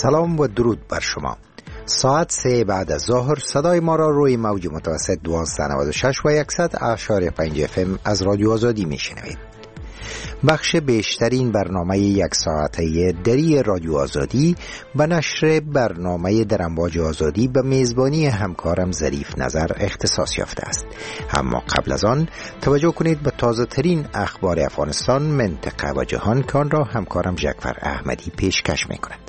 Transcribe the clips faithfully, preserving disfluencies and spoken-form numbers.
سلام و درود بر شما. ساعت سه بعد از ظهر صدای ما را روی موج متوسط دویست و نود و شش و صد اعشاری پنج اف ام از رادیو آزادی میشنوید. بخش بیشترین برنامه یک ساعته دری رادیو آزادی به نشر برنامه در امواج آزادی به میزبانی همکارم ظریف نظر اختصاص یافته است. اما قبل از آن توجه کنید به تازه ترین اخبار افغانستان، منطقه و جهان که آن را همکارم جعفر احمدی پیشکش می کند.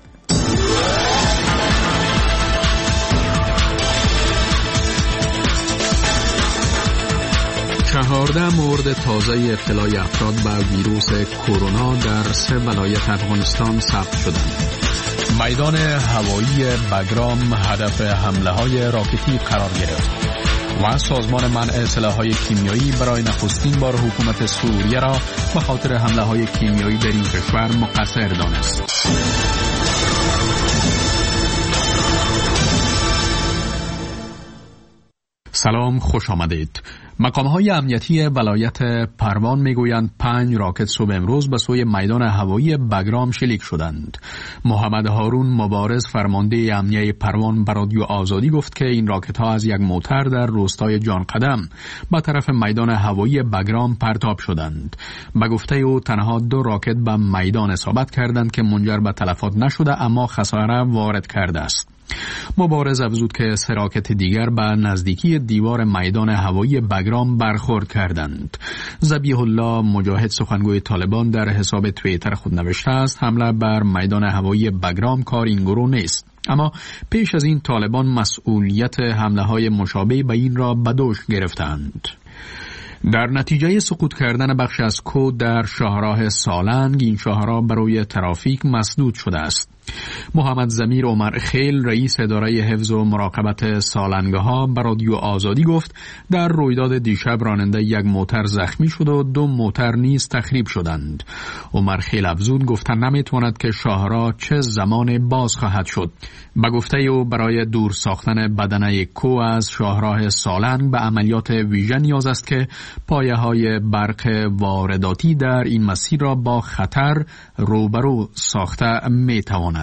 چهارده مورد تازه ابتلای افراد به ویروس کرونا در سه ولایت افغانستان ثبت شدند. میدان هوایی بگرام هدف حمله های راکتی قرار گرفت و سازمان منع سلاح‌های کیمیایی برای نخستین بار حکومت سوریه را به خاطر حمله های کیمیایی در این کشور مقصر دانست. سلام، خوش آمدید. مقام‌های امنیتی ولایت پروان میگویند پنج راکت صبح امروز به سوی میدان هوایی بگرام شلیک شدند. محمد هارون مبارز فرمانده امنیه پروان به رادیو آزادی گفت که این راکت‌ها از یک موتر در روستای جان قدم به طرف میدان هوایی بگرام پرتاب شدند. به گفته او تنها دو راکت به میدان اصابت کردند که منجر به تلفات نشده اما خساره وارد کرده است. مبارز افزود که سه راکت دیگر به نزدیکی دیوار میدان هوایی بگرام برخورد کردند. ذبیح الله مجاهد سخنگوی طالبان در حساب توییتر خود نوشته است حمله بر میدان هوایی بگرام کار این گروه نیست، اما پیش از این طالبان مسئولیت حمله های مشابه به این را به دوش گرفتند. در نتیجه سقوط کردن بخش از کود در شاهراه سالنگ، این شاهراه برای ترافیک مسدود شده است. محمد ضمیر عمر خیل رئیس اداره حفظ و مراقبت سالنگ‌ها به رادیو آزادی گفت در رویداد دیشب راننده یک موتر زخمی شد و دو موتر نیز تخریب شدند. عمر خیل افزود گفتن نمیتواند که شاهراه چه زمان باز خواهد شد. به گفته او برای دور ساختن بدنه کو از شاهراه سالنگ به عملیات ویژه نیاز است که پایه‌های برق وارداتی در این مسیر را با خطر روبرو ساخته میتواند.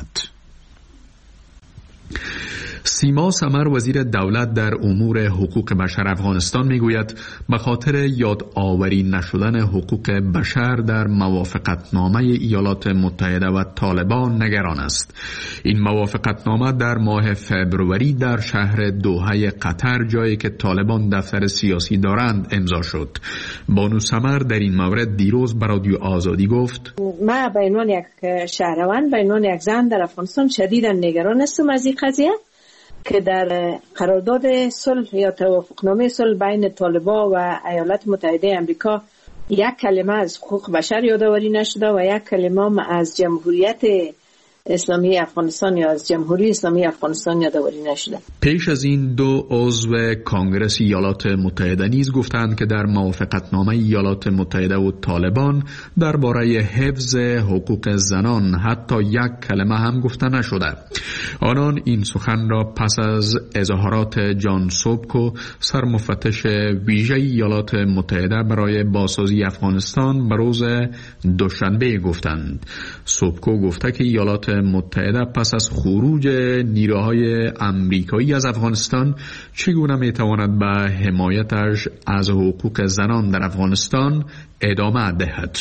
سیما سمر وزیر دولت در امور حقوق بشر افغانستان میگوید به خاطر یادآوری نشدن حقوق بشر در موافقتنامه ایالات متحده و طالبان نگران است. این موافقتنامه در ماه فبروری در شهر دوحه قطر، جایی که طالبان دفتر سیاسی دارند، امضا شد. بانو سمر در این مورد دیروز به رادیو آزادی گفت: ما به عنوان یک شهروند، به عنوان یک زن در افغانستان شدیداً نگران هستم از این قضیه که در قرارداد صلح یا توافقنامه صلح بین طالبان و ایالات متحده آمریکا یک کلمه از حقوق بشر یادآوری نشده و یک کلمه از جمهوریت اسلامی افغانستان یا از جمهوری اسلامی افغانستان یادآوری نشده. پیش از این دو عضو کانگرس ایالات متحده نیز گفتند که در موافقتنامه ایالات متحده و طالبان درباره حفظ حقوق زنان حتی یک کلمه هم گفته نشده. آنان این سخن را پس از اظهارات جان سوبکو، سرمفتش ویژه ایالات متحده برای بازسازی افغانستان، به روز دوشنبه گفتند. سوبکو گفته که ایالات متحده پس از خروج نیروهای امریکایی از افغانستان چگونه میتواند به حمایتش از حقوق زنان در افغانستان ادامه دهد.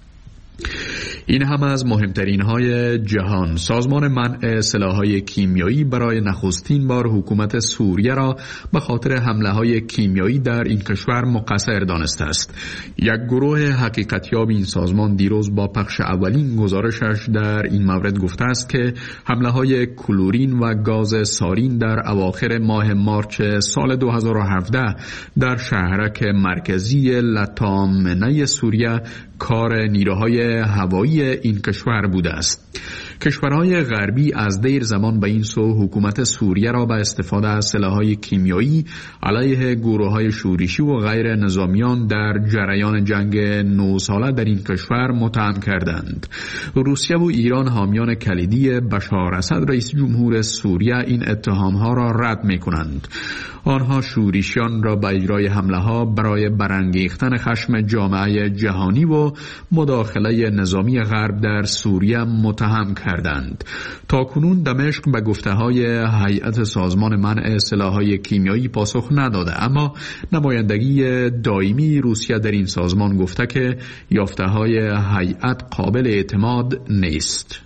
این هم از مهمترین های جهان. سازمان منع سلاح‌های کیمیایی برای نخستین بار حکومت سوریه را به خاطر حمله های کیمیایی در این کشور مقصر دانسته است. یک گروه حقیقتیاب این سازمان دیروز با پخش اولین گزارشش در این مورد گفته است که حمله های کلورین و گاز سارین در اواخر ماه مارچ سال دو هزار و هفده در شهرک مرکزی لطامنه سوریه کار نیروهای هوایی این کشور بوده است. کشورهای غربی از دیر زمان به این سو حکومت سوریه را به استفاده از سلاح‌های کیمیایی علیه گروه‌های شورشی و غیر نظامیان در جریان جنگ نه ساله در این کشور متهم کردند. روسیه و ایران حامیان کلیدی بشار اسد رئیس جمهور سوریه این اتهام‌ها را رد می‌کنند. آنها شورشیان را به اجرای حمله‌ها برای برانگیختن خشم جامعه جهانی و مداخله نظامی غرب در سوریه متهم کردند. کردند. تاکنون دمشق به گفته‌های هیئت سازمان منع سلاح‌های کیمیایی پاسخ نداده، اما نمایندگی دائمی روسیه در این سازمان گفته که یافته‌های هیئت قابل اعتماد نیست.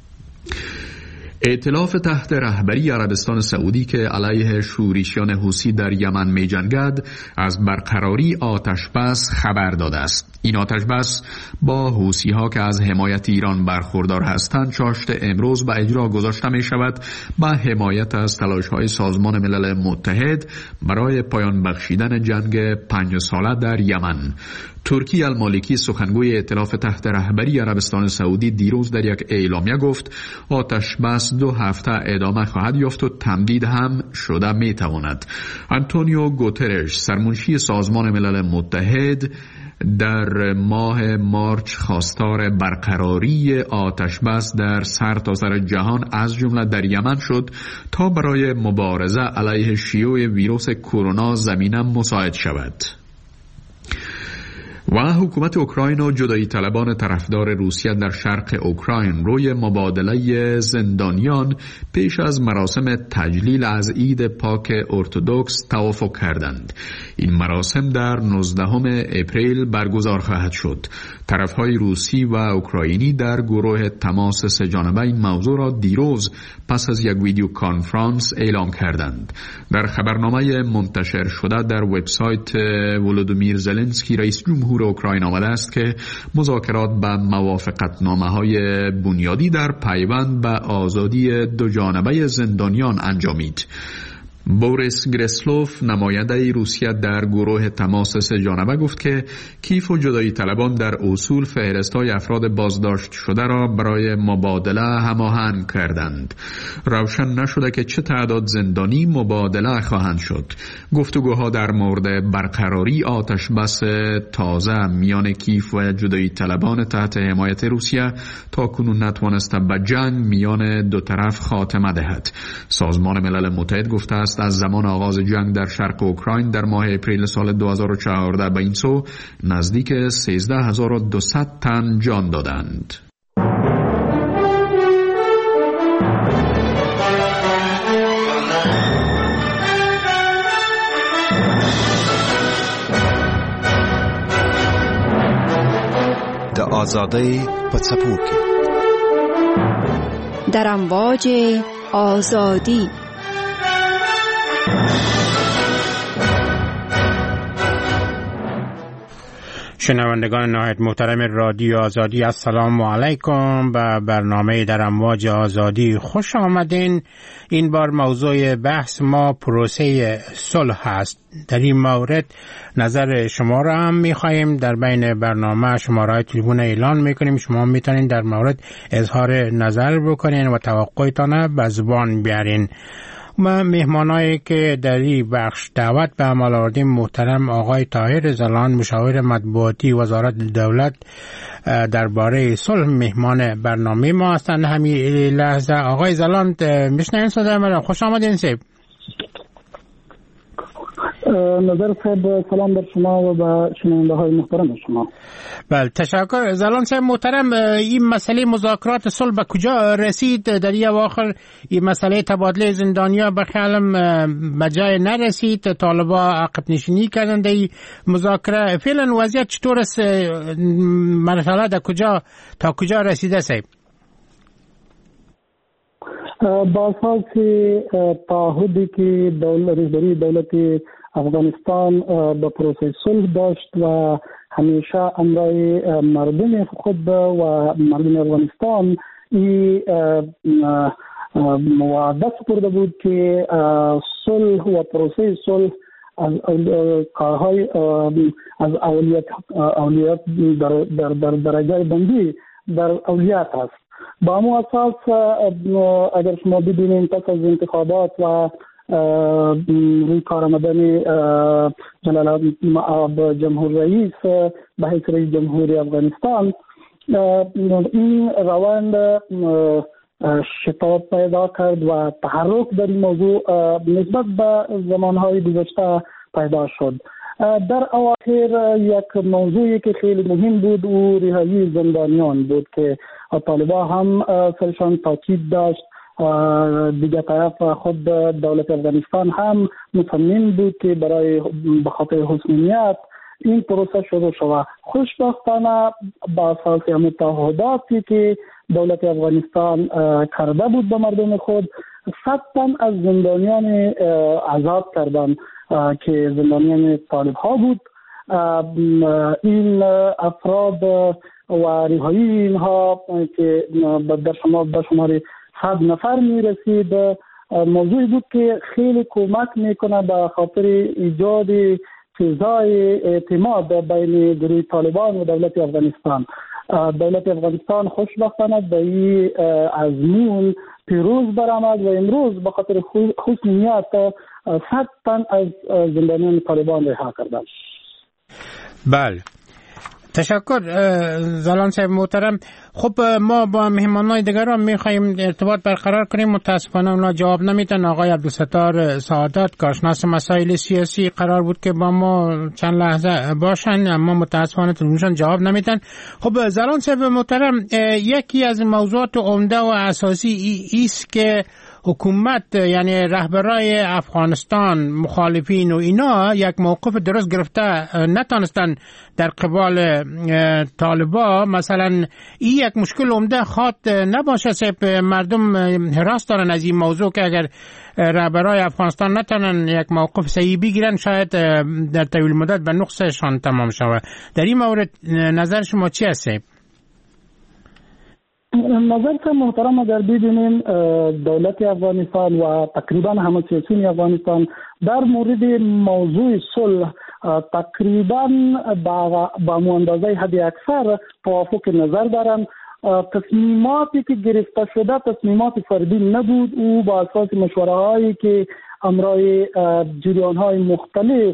ائتلاف تحت رهبری عربستان سعودی که علیه شورشیان حوثی در یمن می جنگد از برقراری آتش بس خبر داده است. این آتش بس با حوثی ها که از حمایت ایران برخوردار هستند چاشت امروز به اجرا گذاشته می شود با حمایت از تلاش های سازمان ملل متحد برای پایان بخشیدن جنگ پنج ساله در یمن. ترکی المالکی سخنگوی ائتلاف تحت رهبری عربستان سعودی دیروز در یک اعلامیه گفت آتش بس دو هفته ادامه خواهد یافت و تمدید هم شده می تواند. آنتونیو گوترش سرمنشی سازمان ملل متحد در ماه مارچ خواستار برقراری آتش بس در سرتاسر جهان از جمله در یمن شد تا برای مبارزه علیه شیوع ویروس کرونا زمینه مساعد شود. و حکومت اوکراین و جدایی طلبان طرفدار روسیه در شرق اوکراین روی مبادله زندانیان پیش از مراسم تجلیل از عید پاک ارتدوکس توافق کردند. این مراسم در نوزدهم اپریل برگزار خواهد شد. طرفهای روسی و اوکراینی در گروه تماس سه‌جانبه این موضوع را دیروز پس از یک ویدیو کانفرانس اعلام کردند. در خبرنامه منتشر شده در وبسایت ولودیمیر زلنسکی رئیس جمهور اوکراین آمده است که مذاکرات به موافقتنامه‌های بنیادی در پیوند به آزادی دو جانبه زندانیان انجامید. بوریس گرسلوف نماینده روسیه در گروه تماس سه‌جانبه گفت که کیف و جدایی طلبان در اصول فهرست‌های افراد بازداشت شده را برای مبادله هماهنگ کردند. روشن نشده که چه تعداد زندانی مبادله خواهند شد. گفتگوها در مورد برقراری آتش بس تازه میان کیف و جدایی طلبان تحت حمایت روسیه تا کنون نتوانسته به جنگ میان دو طرف خاتمه دهد. سازمان ملل متحد گفته است از زمان آغاز جنگ در شرق اوکراین در ماه اپریل سال دو هزار و چهارده به این سو نزدیک سیزده هزار و دویست تن جان دادند. د آزادی پڅپوکي در امواج آزادی. شنوندگان نهایت محترم رادیو آزادی، السلام علیکم. به برنامه در امواج آزادی خوش آمدین. این بار موضوع بحث ما پروسه صلح است. در این مورد نظر شما را هم میخواییم در بین برنامه شماره تلفن اعلان میکنیم. شما میتونین در مورد اظهار نظر بکنین و توقعتان به زبان بیارین. ما مهمانایی که در این بخش دعوت به عمل آوردیم محترم آقای طاهر زلان، مشاور مطبوعاتی وزارت دولت درباره صلح مهمان برنامه ما هستند. همین لحظه آقای زلان میشنین صدای من؟ خوش آمدین سیب. نظر صاحب سلام بر شما و به شنونده های محترم شما. بله تشکر. زلان صاحب محترم، این مسئله مذاکرات صلح به کجا رسید؟ در این اواخر این مسئله تبادله زندانیا به خیالم به جای نرسید، طالبا عقب نشینی کردند در مذاکره. فعلا وضعیت چطور است؟ مرحله در کجا تا کجا رسیده صاحب؟ با اساس تعهدی که دولت رهبری دولت افغانستان به پروسه صلح داشت و همیشه امرای مردم خود و مردم افغانستان این وعده سپرده بود که صلح و پروسه صلح از کارهای از اولیت اولیت در در در درجه بندی در اولیت است. با همون اساس اگر شما ببینید پس از انتخابات و روی کار آمدن جلال جمهور رئیس به حیث رئیس جمهوری افغانستان، این روند شتاب پیدا کرد و تحرک در این موضوع نسبت به زمانهای گذشته پیدا شد. در اواخر یک موضوعی که خیلی مهم بود و رهایی زندانیان بود که طالبان هم سرشان تاکید داشت. دیگه طرف خود دولت افغانستان هم مصمم بود که برای بخاطر حسنیت این پروسه شروع شود. خوشبختانه با اساس متعهداتی که دولت افغانستان کرده بود به مردم خود، صد تن از زندانیان آزاد کردند که زندانیان طالب ها بود. این افراد و رهایی اینها که در شما به شمار صد نفر می رسید موضوعی بود که خیلی کمک میکنه به خاطر ایجاد فضای اعتماد بین گروه طالبان و دولت افغانستان. دولت افغانستان خوشبختانه به این ازمون پیروز برآمد و امروز به خاطر حسن نیت صد تن از زندانیان طالبان رها کردند. بله، تشکر زالان صاحب محترم. خب ما با مهمانای دیگر هم میخواییم ارتباط برقرار کنیم، متاسفانه اونا جواب نمیدن. آقای عبدالستار سعادت کارشناس مسائل سیاسی قرار بود که با ما چند لحظه باشن، اما متاسفانه تلفنشون جواب نمیدن. خب زالان صاحب محترم، یکی از موضوعات عمده و اساسی ایست که حکومت یعنی رهبرای افغانستان، مخالفین و اینا یک موقف درست گرفته نتونستن در قبال طالبا. مثلا این یک مشکل عمده خواد نباشه سب مردم حراس دارن از این موضوع که اگر رهبرای افغانستان نتونن یک موقف صحیح بگیرن شاید در طویل مدت به نقصشان تمام شود. در این مورد نظر شما چی است؟ نظر که محترم اگر ببینیم دولت افغانستان و تقریبا همه سیاسیون افغانستان در مورد موضوع صلح تقریبا با اندازه حد اکثر توافق نظر دارند. تصمیماتی که گرفته شده تصمیمات فردی نبود، او با اساس مشوره هایی که امرای جریان های مختلف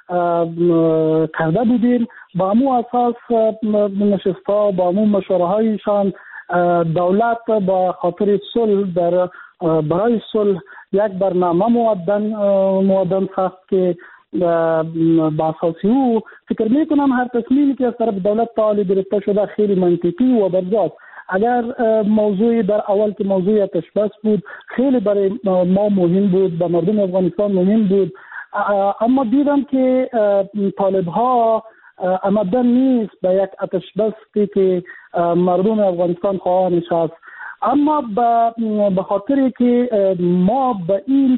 کرده بودیم، با امو اساس نشسته با امو مشوره هایشان دولت با خاطر صلح در برای صلح یک برنامه مودن مودن ساخت که با اساس او فکر میکنم هر تصمیمی که از طرف دولت تعالی گرفته شده خیلی منطقی و برجاست. اگر موضوع در اول که موضوع آتش بس بود خیلی برای ما مهم بود، به مردم افغانستان مهم بود، اما دیدم که طالب ها آمدن نیست به یک آتش بستی که مردم افغانستان خواهان نشست. اما به خاطر که ما به این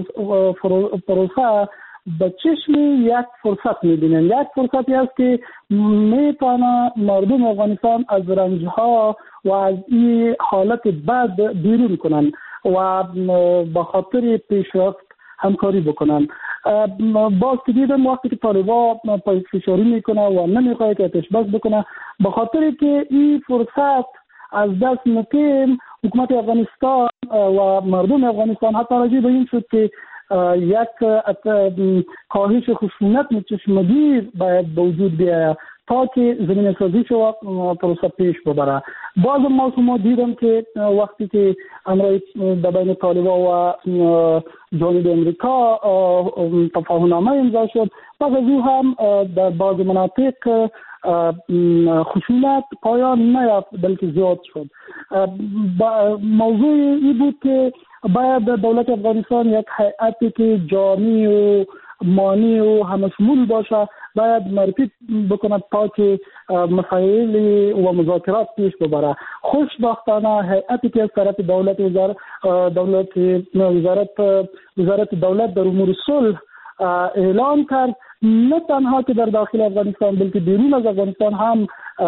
پروسه به چشم یک فرصت میبینیم، یک فرصتی است که میتونه مردم افغانستان از رنجها و از این حالت بد بیرون کنن و به خاطر پیشرفت همکاری بکنن. باز که دیدم وقتی که طالبا فشاری میکنه و نمیخواد که آتش بس بکنه، به خاطر که این فرصت از دست نکیم، حکومت افغانستان و مردم افغانستان حتی راجع به این شد که یک کاهش خشونت چشمگیر باید به وجود بیاید تا که زمین سازی شود پروسه پیش ببره. باز ما شما دیدم که وقتی که امرای بین طالبان و جانب امریکا تفاهمنامه امضا شد، بعد از او هم در بعض مناطق خشونت پایان نیافت بلکه زیاد شد. موضوع این بود که باید دولت افغانستان یک هیئتی که جامع و مانی و همشمول باشه باید معرفی بکند تا که مسائل و مذاکرات پیش ببره. خوشبختانه هیئتی که از طرف دولت وزارت دولت وزارت وزارت دولت در امور صلح اعلام کرد، نه تنها که در داخل افغانستان بلکه بیرون از افغانستان هم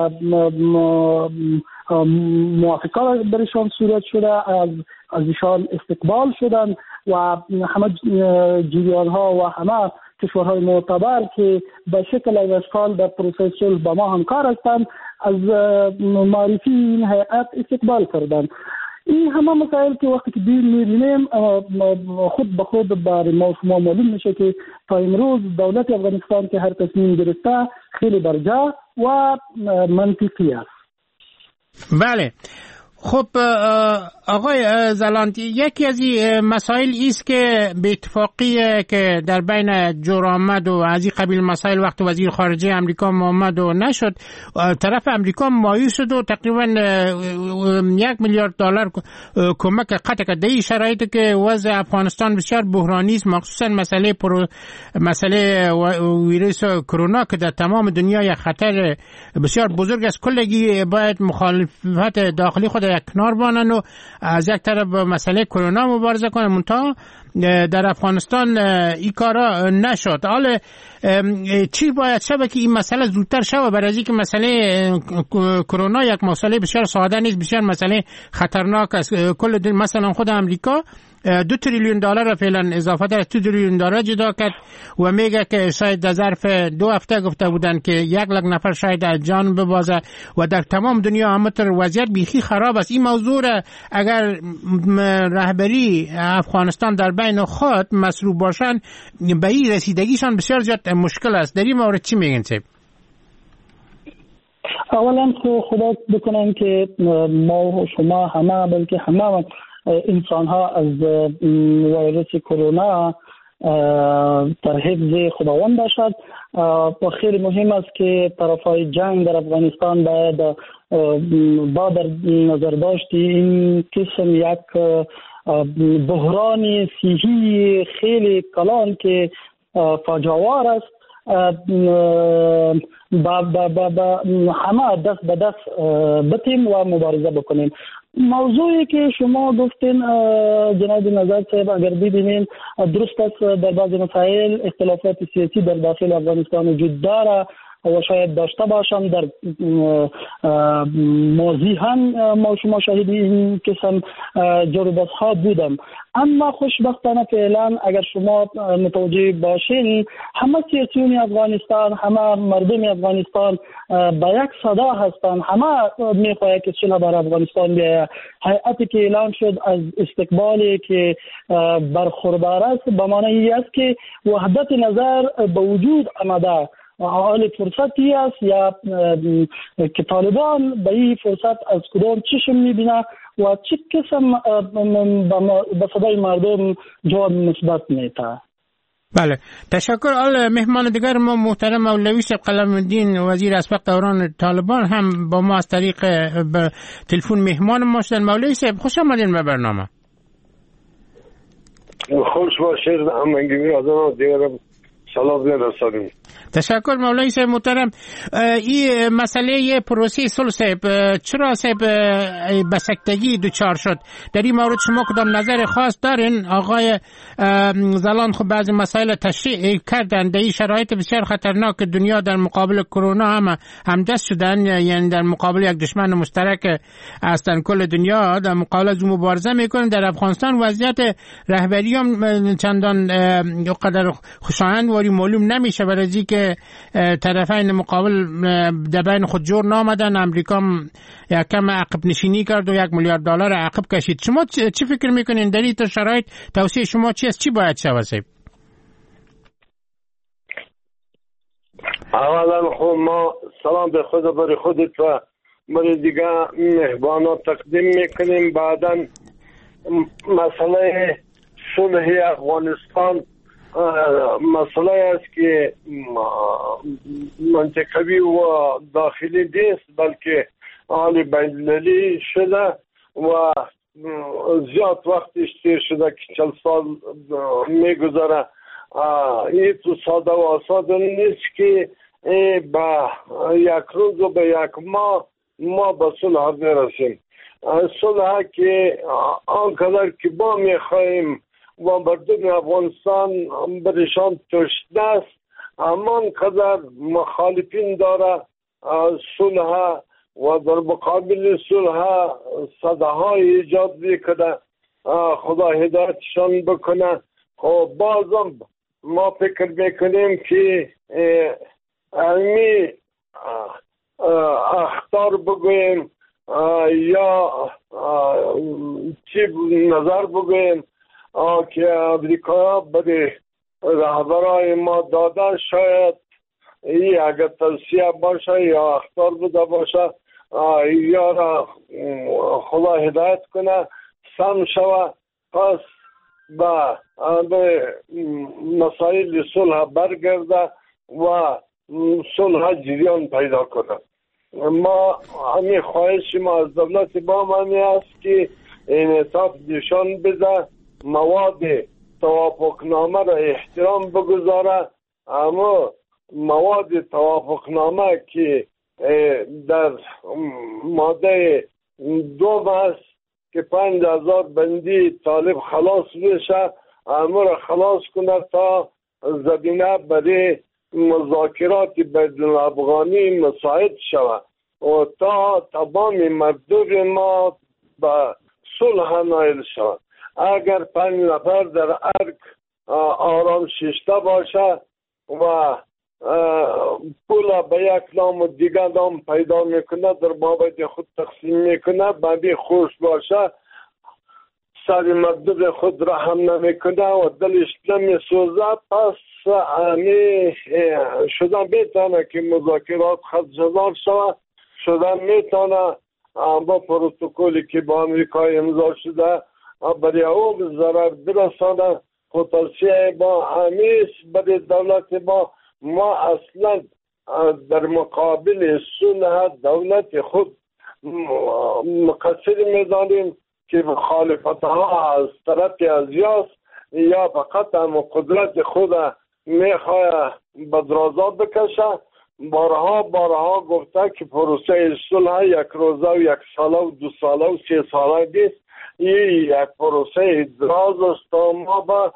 موافقات برشان صورت شده، از از ایشان استقبال شدن و همه جریان ها و همه کشورهای معتبر که به شکل از اشکال در پروسه صلح با ما همکار هستند از معرفی این هیئت استقبال کردند. این همه مسائل که وقتی که می‌بینیم خود به خود برای ما شما معلوم میشه که تا امروز دولت افغانستان که هر تصمیم گرفته خیلی برجا و منطقی است. بله. خب آقای زلاند، یکی از این مسائل ایست که به اتفاقی که در بین جورآمد و از این قبیل مسائل وقت وزیر خارجه امریکا محمد و نشد، طرف امریکا مایوس شد و تقریبا یک میلیارد دلار کمک قطع کرد. در این شرایطی که وضع افغانستان بسیار بحرانی است، مخصوصا مسئله پرو مسئله ویروس کرونا که در تمام دنیا یک خطر بسیار بزرگ است، کلگی باید مخالفت داخلی خود یک کنار بانن و از یک طرف مسئله کرونا مبارزه کنن. منتها در افغانستان این کارا نشد. حالا چی باید شود که این مسئله زودتر شود، برای اینکه مسئله کرونا یک مسئله بسیار ساده نیست، بسیار مسئله خطرناک است. کل دل مثلا خود امریکا دو تریلیون دلار را فعلا اضافه در دو تریلیون دلار جدا کرد و میگه که شاید در ظرف دو هفته گفته بودن که یک لک نفر شاید از جان ببازه و در تمام دنیا همینطور وضعیت بیخی خراب است. این موضوع را اگر رهبری افغانستان در بین خود مصروف باشن، به این رسیدگیشان بسیار زیاد مشکل است. در این مورد چی میگن سیب؟ اولا خدا بکنن که ما و شما همه، بلکه همه انسان ها از ویروس کرونا در حفظ خداوند باشد. و خیلی مهم است که طرفای جنگ در افغانستان باید با در نظر داشتی این قسم یک بحران صحی خیلی کلان که فاجعه‌آور است با با با با همه دست به دست بتیم و مبارزه بکنیم. موضوعی که شما گفتین جناب نظر صاحب، اگر ببینین درست است در بعض مسائل اختلافات سیاسی در داخل افغانستان وجود داره و شاید داشته باشم. در ماضی هم ما شما شاهد این قسم جر و بحث ها بودم، اما خوشبختانه فعلا اگر شما متوجه باشین همه سیاسیون افغانستان، همه مردم افغانستان با یک صدا هستند، همه میخواهند که صلح بر افغانستان بیاید. هیئتی که اعلان شد از استقبالی که برخوردار است به معنی است که وحدت نظر به وجود آمده. حال فرصتی است یا که طالبان به این فرصت از کدام چشم میبینه و چه قسم به صدای مردم جواب مثبت میده. بله، تشکر. آل مهمان دیگر ما محترم مولوی صاحب قلم‌الدین وزیر اسبق دوران طالبان هم با ما از طریق تلفن مهمان ما شدن. مولوی صاحب خوش آمدین به برنامه. خوش باشید. همگی آدم دیگر سلام برسانیم. تشکر مولوی صاحب محترم. این مسئله پروسه صلح صاحب چرا صاحب بسکتگی دوچار شد؟ در این مورد شما کدام نظر خاص دارین؟ آقای زلان خب بعضی مسائل تشریح کردن. در این شرایط بسیار خطرناک دنیا در مقابل کرونا هم همدست شدن، یعنی در مقابل یک دشمن مشترک هستن کل دنیا در مقابل از مبارزه میکنن. در افغانستان وضعیت رهبری هم چندان قدر خوشایند واری معلوم نمیشه، برای اینکه طرفین مقابل در بین خود جور نامدن. امریکا یک کم عقب نشینی کرد و یک میلیارد دلار عقب کشید. شما چی فکر میکنین در این شرایط؟ توصیه شما چی است؟ چی باید شود؟ اولا خب ما سلام به خدا برای خودت و برای دیگه مهمانان تقدیم میکنیم. بعدا مسئله صلح افغانستان مسئله است که منطقوی و داخلی نیست، بلکه حال بین‌المللی شده و زیاد وقتش تیر شده که چل سال میگذره. این تو ساده و آساده نیست که با یک روز و به یک ماه ما به صلح برسیم. صلح که آنقدر که ما میخواهیم و مردم افغانستان برشان تشنه است، همان قدر مخالفین داره صلح و در مقابل صلح صداهای ایجاد میکنه. خدا هدایتشان بکنه. خب بازم ما فکر میکنیم که علمی اخطار بگویم یا چی نظر بگویم که امریکا برای رهبرای ما داده، شاید این اگر توصیه باشه یا اخطار بوده باشه، یا را خدا هدایت کنه سم شوه، پس به مسائل صلح برگرده و صلح جریان پیدا کنه. ما همین خواهش ما از دولت با منی است که انعطاف نشان بده، مواد توافقنامه را احترام بگذاره، اما مواد توافقنامه که در ماده دوم است که پنج هزار بندی طالب خلاص بشه، اما را خلاص کنه تا زمینه برای مذاکرات بین الافغانی مساعد شود و تا تمام مردم ما به صلح نائل شود. اگر پنج نفر در ارگ آرام شیشته باشه و پولا به یک نام و دیگر نام پیدا میکنه، در بابت خود تقسیم میکنه، بابی خوش باشه، سر مردم خود را هم نمیکنه و دلش نمیسوزه، پس امی شدن میتونه که مذاکرات خدشدار شود، شدن میتونه با پروتکولی که با امریکای امضا شده برای او ضرر برسانه. خطرسیه با همیش برای دولت با ما اصلا در مقابل صلح دولت خود مقصر میدانیم که مخالفت ها از طرف ازیاست یا فقط هم قدرت خود میخواه بدرازا بکشه. بارها بارها گفته که پروسه صلح یک روزه و یک ساله و دو ساله و سه ساله نیست، این یک پروسه دراز است. ما به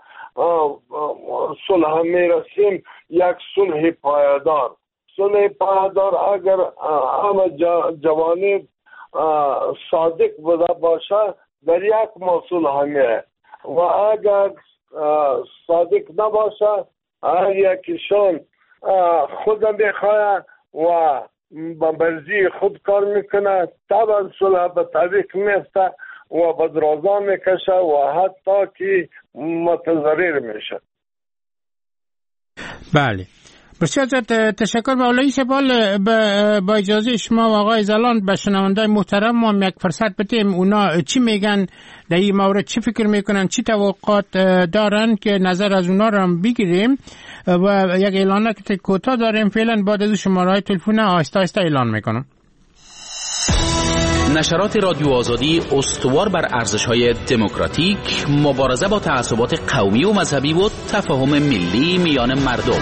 صلح میرسیم، یک صلح پایدار. صلح پایدار اگر همه جوانب صادق بوده باشه در یک ماه صلح میره و اگر صادق نباشه هر یکیشون خود میخواه و با مرزی خود کار میکنه، طبعا صلح به تعویق میفته و بدرازا میکشه و حتی که متضرر میشه. بله بسیار تشکر مولوی سپال. با اجازه شما و آقای زلان به شنونده محترم ما یک فرصت بدیم اونا چی میگن در این مورد، چی فکر میکنن، چی توقعات دارن که نظر از اونا رو هم بگیریم و یک اعلانه که کوتاه داریم فعلا. بعد از شماره تلفن آهسته آهسته اعلان میکنم. نشرات رادیو آزادی استوار بر ارزش‌های دموکراتیک، مبارزه با تعصبات قومی و مذهبی و تفاهم ملی میان مردم.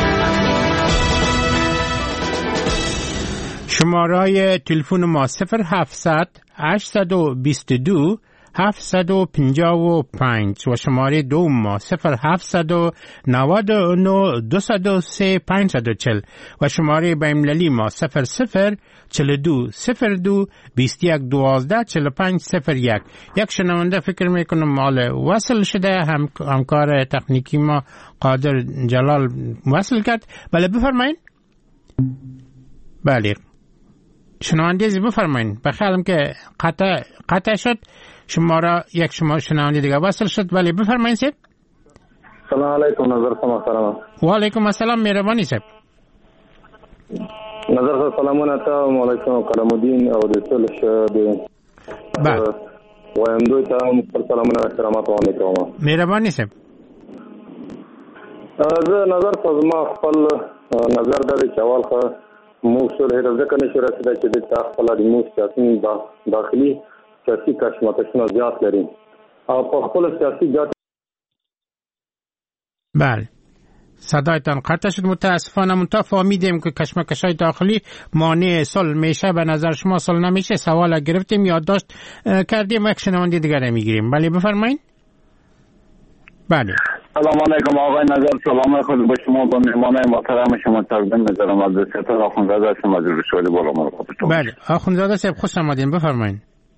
شماره تلفن ما صفر هفتصد هشتصد و بیست و دو هفتصد و پنجاه و پنج و شماره دوم ما صفر هفتصد و نود و نه دویست و سه پانصد و چهل و شماره بین‌المللی ما صفر صفر چهل و دو صفر دو بیست و یک دوازده چهل و پنج صفر یک. یک شنونده فکر میکنم مال وصل شده، هم همکار تکنیکی ما قادر جلال وصل کرد. بله بفرمایید. بله شنونده زی بفرمایید. بخیالم که قطع قطع شد، شماره یک شما شنونده دیگه وصل شد. ولی بفرمایید سید. سلام علیکم. نظر شما سلام. و علیکم السلام. مهربانی صاحب. نظر سلامونه تا مولوی قلم الدین او د صلح د بله و ام دوی ته سلامونه و احترامات وعلیکم. مهربانی صاحب. زه نظر په ما خپل نظر د چوال خو مو صلح د ځکه نشي رسیدای چې د خپل د مو سیاسي داخلي سیاسي کشمکشونه زیات لري او په خپل سیاسي ګټه. بله صدایتان قطع شد متاسفانه. منتها فهمیدیم که کشمکش‌های داخلی مانع صلح میشه. به نظر شما صلح نمیشه؟ سوال گرفتیم، یادداشت کردیم، یک شنونده دیگر میگیریم. بله بفرمایید. بله سلام علیکم آقای نظر. سلام خود به شما با مهمانای محترم شما تقدیم می‌ذارم. از ستاره آخوندزاده هستم از رشوال بالا مرقبتون. بله آخوندزاده صاحب خوش آمدین، بفرمایید.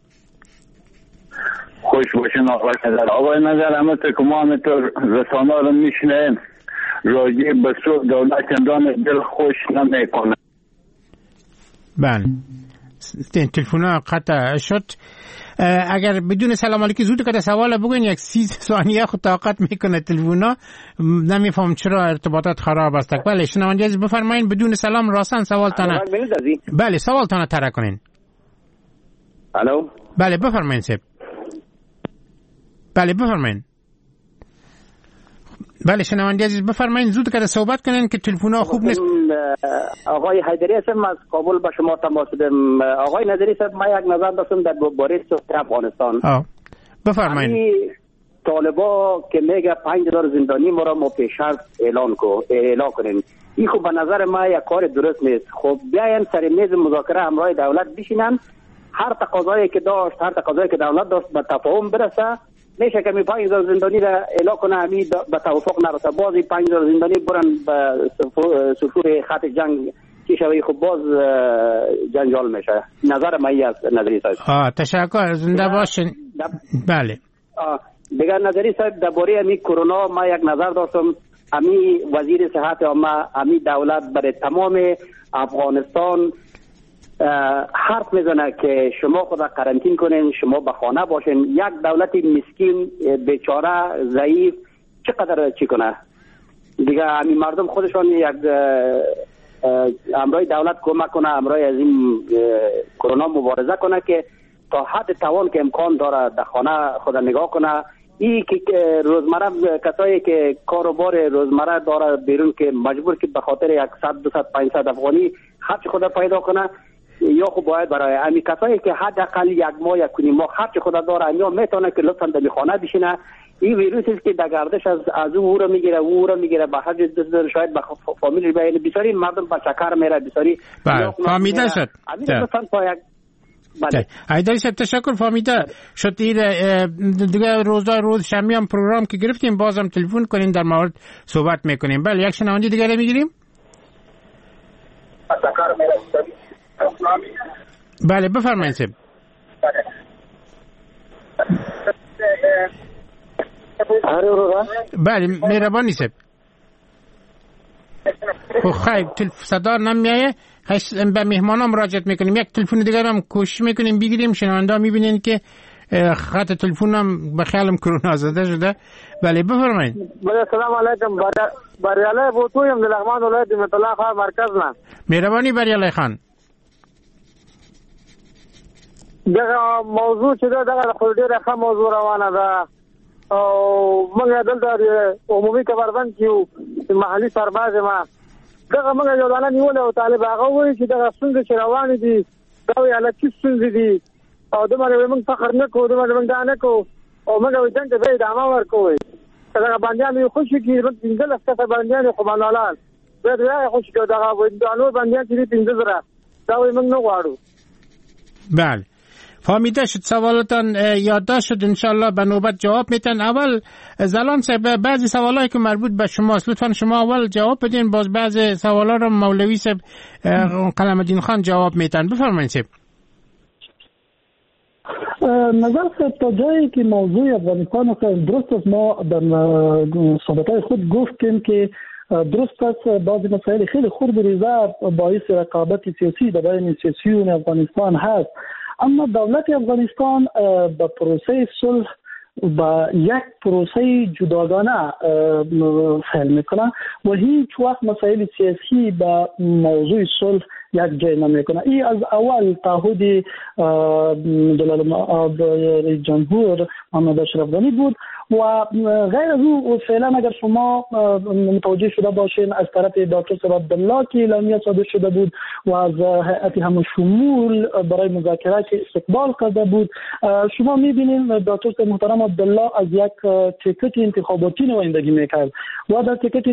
خوش باشین آقای نظر. آقای نظر همه که ما همینطور رسانه رو میشنیم راجع به صلح دولت چندان دل خوش نمیکنه. بله تلفن قطع شد. اگر بدون سلام علیکم زود که سوال بگوین یک سی ثانیه خود طاقت میکنه تلفن. نمیفهم چرا ارتباطات خراب است. بله شنونده عزیز بفرمایید بدون سلام راستن سوالتان. بله سوالتان طرح کنین. الو بله بفرمایید سب. بله بفرمایید. بله شنونده عزیز بفرمایید، زود که صحبت کنین که تلفن ها خوب نیست. آقای حیدری هستم از کابل به شما تماس دادم. آقای نظری صاحب ما یک نظر داشتم در باره افغانستان. آه بفرمایید. طالبا که میگه پنج هزار زندانی ما را ما پیش شرط اعلان کو اعلان کنیم، این خب به نظر ما یک کار درست نیست. خب بیاین سر میز مذاکره همراه دولت بشینن، هر تقاضایی که داشت هر تقاضایی که دولت داشت به تفاهم برسه. میشه که می پنج هزار زندانی را اعلان کنه، همین به توافق نرسه، بازی پنج هزار زندانی برن به سفور خط جنگ که شوی خب باز جنجال میشه. نظر من است نظری صاحب. آه تشکر، زنده باشین. بله دیگر نظری صاحب درباره امی کرونا ما یک نظر داشتم. امی وزیر صحت عامه امی دولت برای تمام افغانستان حرف میزنه که شما خود قرنطین کنین، شما به خانه باشین. یک دولت مسکین بیچاره ضعیف چقدر چی کنه دیگه؟ همین مردم خودشان یک امرای دولت کمک کنه، امرای از این کرونا مبارزه کنه که تا حد توان که امکان داره در خانه خود نگاه کنه. این که روزمره کسایی که کاروبار روزمره داره بیرون که مجبور که به خاطر صد دویست پانصد افغانی خرج خود پیدا کنه، یا خب باید برای همین کسایی که حداقل یک ماه یک کنیم ماه خرج خود داره انجام میتونه که لطفا در خانه بشینه. این ویروسی است که در گردش از از او رو میگیره او رو میگیره به حد شاید به فامیل بیان بسیاری مردم به شکر میره بسیاری. بله فهمیده شد. لطفا تا یک بله حیدری صاحب تشکر، فهمیده شد. دیگه روزای روز شنبه هم پروگرام که گرفتیم بازم تلفن کنین در مورد صحبت میکنیم. بله یک شنونده دیگه رو میگیریم. بله بفرمایید صاحب. بله مهربانی صاحب. خب خیلی صدا نمیایه، به مهمانا مراجعت میکنیم. یک تلفن دیگر هم کوشش میکنیم بگیریم. شنونده میبینین که خط تلفن هم به خیالم کرونا زده شده. بله بفرمایید. بله سلام علیکم. بریاله بوتویم در لغمان ولایت مطلع خواهر مرکز نه. مهربانی بریاله خان. دغه موضوع چې دا دغه خو ډیره ښه موضوع روانه ده او موږ دلته عمومي خبربند کیو محلي سرباز ما دغه موږ یو دانه نیول او طالب هغه وایي چې دغه څنګه چې روان دي دا یې الکه څنګه دي او دمر موږ فخر نه کوو، دمر موږ دا نه کوو او موږ جنگ به ادامه ورکوي. دغه باندې یو خوشي کی پنځه لسته باندې خو باندې دا دا خوشي کو دغه نور باندې چې پنځه زره دا وایي موږ نه غواړو. بله فهمیده شد، سوالتان یادداشت شد، انشالله به نوبت جواب میتن. اول زلان صاحب بعضی سوالایی که مربوط به شماست لطفا شما اول جواب بدین، باز بعضی سوالا رو مولوی صاحب قلم الدین خان جواب میتن. بفرمایید صاحب. نظر صاحب تا جایی که موضوع افغانستان درست است، ما در صحبتهای خود گفتیم که درست است بعضی مسائل خیلی خرد و ریزه باعث رقابت سیاسی در بین سیاسیون افغانستان هست، اما دولت افغانستان به پروسه صلح با یک پروسه جداگانه فعل میکنه و هیچ وقت مسائل سیاسی با موضوع صلح یک جای نمیکنه. این از اول تعهد جلال جمهور محمد اشرف غنی بود و غیر از او فعلا اگر شما متوجه شده باشین از طرف دکتر صاحب عبدالله که اعلامیه صادر شده بود و از هیئت همشمول برای مذاکرات استقبال کرده بود، شما میبینید دکتر صاحب محترم عبدالله از یک تیکت انتخاباتی نمایندگی میکرد و در تیکت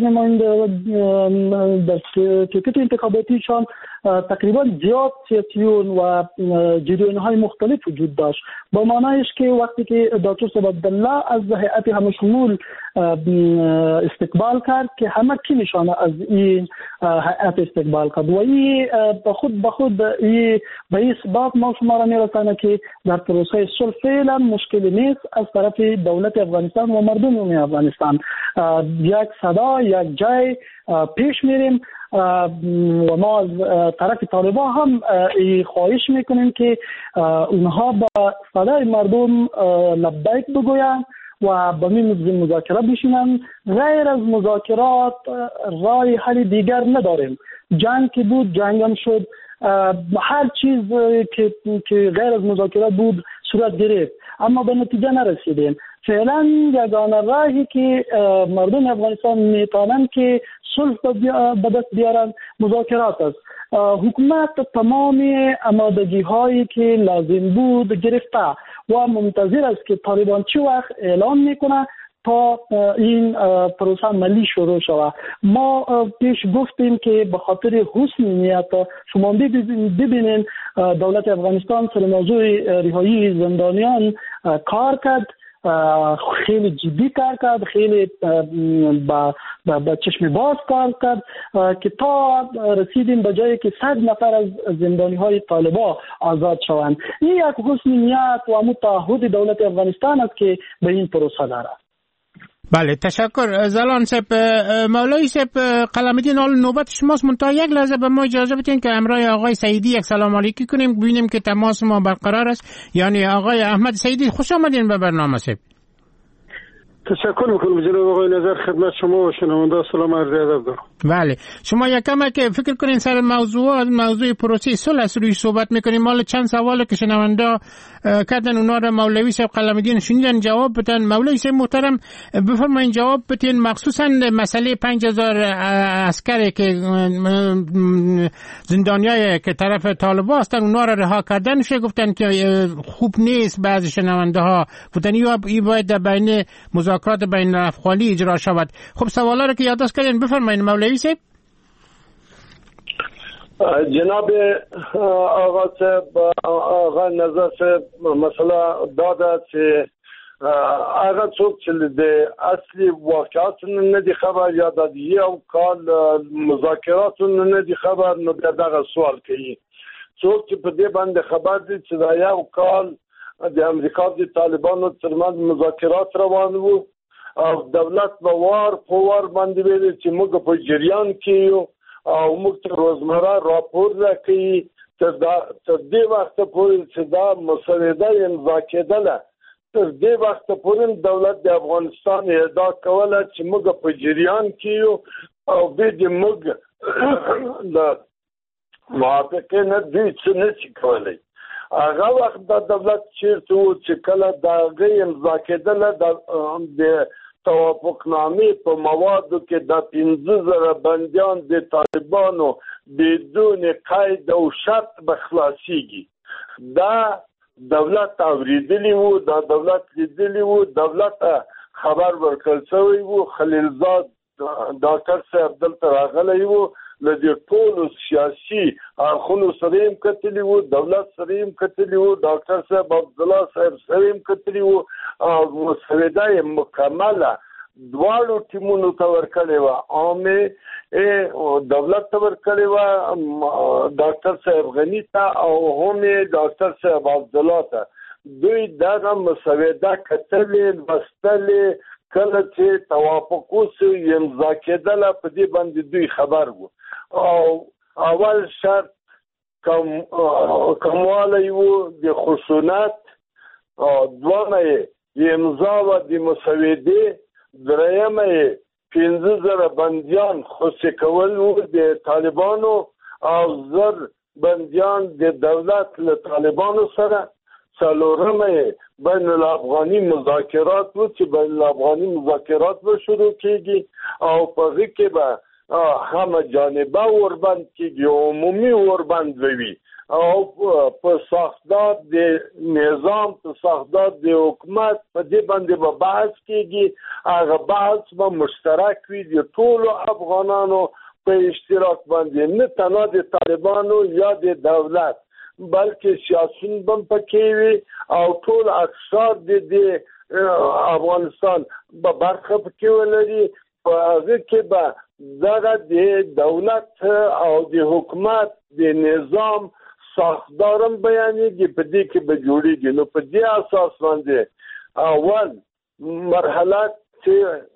در تیکت انتخاباتیشان تقریبا زیاد سیاسیون و جریان‌های مختلف وجود داشت، با معنایش که وقتی که دکتر صاحب عبدالله از هیئت همشمول استقبال کرد که همه کی نشانه از این هیئت استقبال کرد و این به خود به خود این به این سبب ما شما را میرسانه که در پروسه صلح فعلا مشکلی نیست از طرف دولت افغانستان و مردم افغانستان. یک صدا یک جای پیش میریم و ما از طرف طالبان هم خواهش میکنیم که اونها با صدای مردم لبیک بگویند و با این مذاکره بشینن. غیر از مذاکرات راه حل دیگر نداریم. جنگ که بود جنگ هم شد، هر چیز که که غیر از مذاکرات بود صورت گرفت، اما به نتیجه نرسیدیم. فعلا یگانه راهی که مردم افغانستان میتونن که صلح به دست بیارن مذاکرات است. حکومت تمام آمادگی هایی که لازم بود گرفته و منتظر است که طالبان چه وقت اعلام میکنه تا این پروسه عملی شروع شود. ما پیش گفتیم که به خاطر حسن نیت شما ببینید دولت افغانستان سر موضوع رهایی زندانیان کار کرد، خیلی جدی کار کرد، خیلی با, با, با چشم باز کار کرد که تا رسیدیم به جایی که صد نفر از زندانی های طالبان آزاد شوند. این یک حسن نیت و متعهد دولت افغانستان است که به این پروسه دارد. بله تشکر زلان صاحب. مولوی صاحب قلمدین، حال نوبت شماست، منتها یک لحظه به ما اجازه بدین که همراه آقای سعیدی یک سلام علیکی کنیم، ببینیم که تماس ما برقرار است. یعنی آقای احمد سعیدی، خوش آمدین به برنامه صاحب. تشکر میکنم جناب آقای نظر، خدمت شما و شنونده سلام عرض ادب دارم. بله شما یکم که فکر کنین سر موضوع موضوع پروسه صلح روی صحبت میکنیم. مال چند سوال که شنونده کردن اونا را مولوی صاحب قلمدین شنیدن جواب بدن. مولوی صاحب محترم بفرمایین جواب بدین، مخصوصا مسئله پنج هزار عسکری که زندانیای که طرف طالبان هستن اونا را رها کردن میشه، گفتن که خوب نیست. بعضی شنونده ها گفتن این باید در بین مذاکرات بین الافغانی اجرا شود. خب سوالا رو که یادداشت کردین بفرمایید مولوی صاحب. جناب آقا صاحب، آقا نظر صاحب مسئله داده چې هغه څوک چې د اصلي واقعاتو نه دي خبر یا د یو کال مذاکراتو نه دي خبر، نو بیا دغه سوال کوي. څوک چې په دې باندې خبر دي چې دا یو کال د امریکا د طالبانو ترمنځ مذاکرات روان وو او دولت به وار په وار باندې ویل چې موږ په جریان کې یو او موږ ته روزمره راپور راکوي تر دې وخته پورې چې دا مسوده امضا کېدله، تر دې وخته پورې دولت د افغانستان ادعا کوله چې موږ په جریان کې یو او بیا د موږ د موافقې نه دوی څه نه شي کولی. هغه وخت د دولت چیرته و چې کله د هغې امضا کېدله د توافقنامې په موادو کې د پنځه زره بندیان د طالبانو بدون قید او شرط به خلاصیږي. دا دولت اوریدلی وو، دا دولت لیدلی وو، دولت خبر ورکړل شوی وو. خلیلزاد ډاکټر صاحب دلته راغلی وو، له دې ټولو سیاسي اړخونو سره یې کتلي وو، دولت سره یې کتلي وو، ډاکټر صاحب عبدالله صاحب سره یې کتلي وو او مسوده یې مکمله دواړو ټیمونو ته ورکړې وه. عامې دولت ته ورکړې وه، ډاکټر صاحب غني ته او هم یې ډاکټر صاحب عبدالله ته. دوی دغه مسوده کتلې، لوستلې، کله چې توافق وسو امضا کېدله په دې باندې دوی خبر وو. او اول شرط کم کموالی وو د خشونت، دومه یې امضا وه د مسودې، درېیمه یې پنځه زره بندیان خوشي کول وو د طالبانو او زر بندیان د دولت له طالبانو سره، څلورمه یې بین الافغاني مذاکرات وو چې بین الافغاني مذاکرات به شروع کېږي او په هغې کې به همه جانبه وربند کېږي، عمومي وربند به وي او په ساختار د نظام، په ساختار د حکومت په دې باندې به بحث کېږي. هغه بحث به مشترک وي د ټولو افغانانو په اشتراک باندې، نه تنها د طالبانو یا د دولت بلکې سیاسون بم پکې وي او ټول اقشار د افغانستان به برخه پکې ولري. په هغه کې به دغه د دولت او د حکومت د نظام ساختارم بیانېږي، په دې کې به جوړېږي. نو په دې اساس باندې اول مرحله چې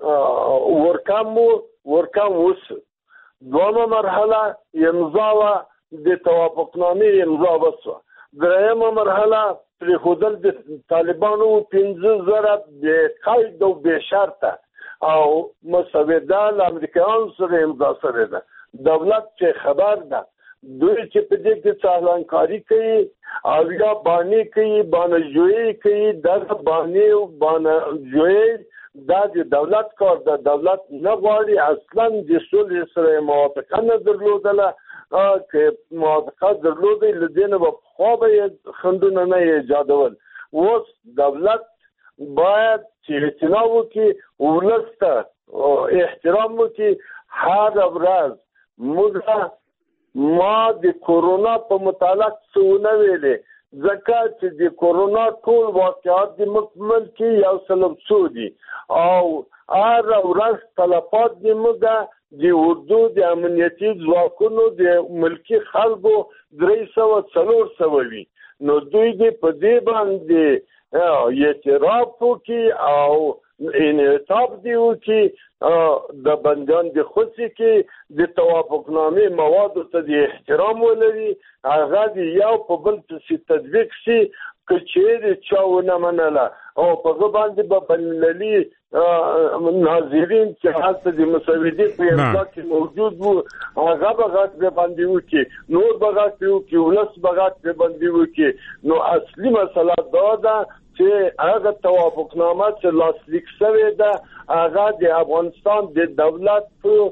ورکم و ورکم وسو، دومه مرحله امضا وه د توافقنامې امضا وسوه، درېیمه مرحله پرېښودل د طالبانو پنځه زره بې قید او بې شرطه او مسوده له امریکایانو سره امضا شوې ده. دولت چې خبر ده دوی چې په دې کې څارنکاری کوي او یا باندې کوي باندې جوړي کوي د باندې باندې جوړي دا د دولت کار د دولت نه غواړي اصلا د صلح سره موافقه نه درلودله که موافقه درلودي لدینه په خو به خندونه نه ایجادول اوس دولت باید چې اعتنا وکړي ولسته احترام وکړي. هر ورځ موږ ما د کورونا په متعلق څه نه ویلې ځکه چې د کورونا ټول واقعات د مکمل کې یو سلب څو دي او هر ورځ تلفات د موږ د اردو د امنیتي ځواکونو د ملکی خلکو درې سوه څلور سوه وي نو دوی دې په دې باندې اعتراف وکړي او انعطاف دی وکړي د بندیان د خوشي کې د توافقنامې موادو ته د احترام ولري هغه د یو په بل پسې تطبیق شي که چیرې چا ونه منله او په هغه باندې به بینالمللي ناظرین چې هلته د مسودې په امضا کې موجود وو هغه به غږ پرې باندې وکړي نور به غږ پرې وکړي ولس به غږ پرې باندې وکړي نو اصلي مسله دا ده چې هغه توافقنامه چې لاسلیک شوې ده هغه د افغانستان د دولت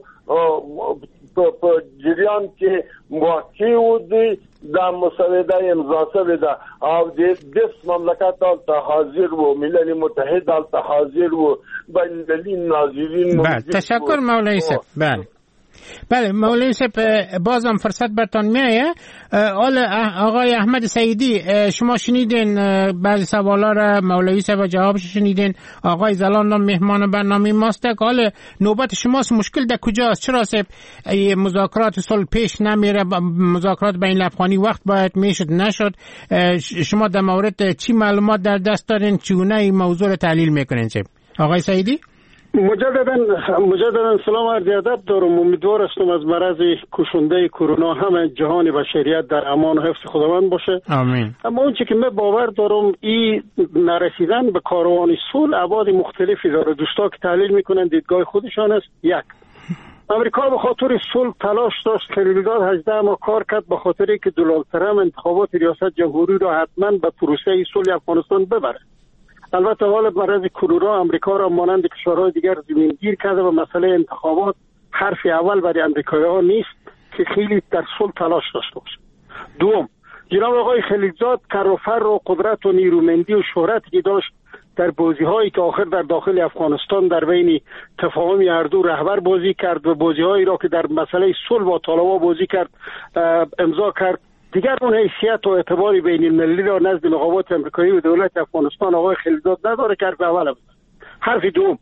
په جریان کې موقع ودی دا مسوده امضا شوې ده او د دس مملکت ته حاضر وو ملل متحد ته حاضر وو بین‌المللی ناظرین. بله تشکر مولوی صاحب. بله بله مولوی صاحب بازم فرصت برتان میایه. آل آقای احمد سعیدی شما شنیدین بعضی سوالا را مولوی صاحب جوابش شنیدین. آقای زلان مهمان برنامه ماست که حال نوبت شماست مشکل در کجاست چرا صاحب مذاکرات صلح پیش نمیره مذاکرات بین الافغانی وقت باید میشد نشد شما در مورد چی معلومات در دست دارین چونه این موضوع را تحلیل میکنین صاحب؟ آقای سعیدی مجددا مجددا سلام عرض ادب دارم. امیدوار هستم از مرض کشنده کرونا همه جهان بشریت در امان و حفظ خداوند باشه. آمین. اما اون چیزی که من باور دارم این نرسیدن به کاروان صلح ابعاد مختلفی داره. دوستا که تحلیل میکنن دیدگاه خودشان است. یک امریکا به خاطر صلح تلاش داشت خلیلزاد هجده ما کار کرد به خاطر که دونالد ترامپ انتخابات ریاست جمهوری را حتما به پروسه صلح افغانستان ببره. البته حال مرض کرونا امریکا را مانند کشورهای دیگر زمینگیر کرده و مسئله انتخابات حرف اول برای امریکایی‌ها نیست که خیلی در صلح تلاش داشته باشه. دوم جناب آقای خلیلزاد کر و فر و قدرت و نیرومندی و شهرتی که داشت در بازی‌هایی که آخر در داخل افغانستان در بین تفاهم اردو رهبر بازی کرد و بازی‌هایی را که در مسئله صلح با طالبان بازی کرد امضا کرد دیگر اون حیثیت و اعتباری بین المللی را نزد مقامات امریکایی و دولت افغانستان آقای خلیلزاد نداره که حرف اول بود. حرف دوم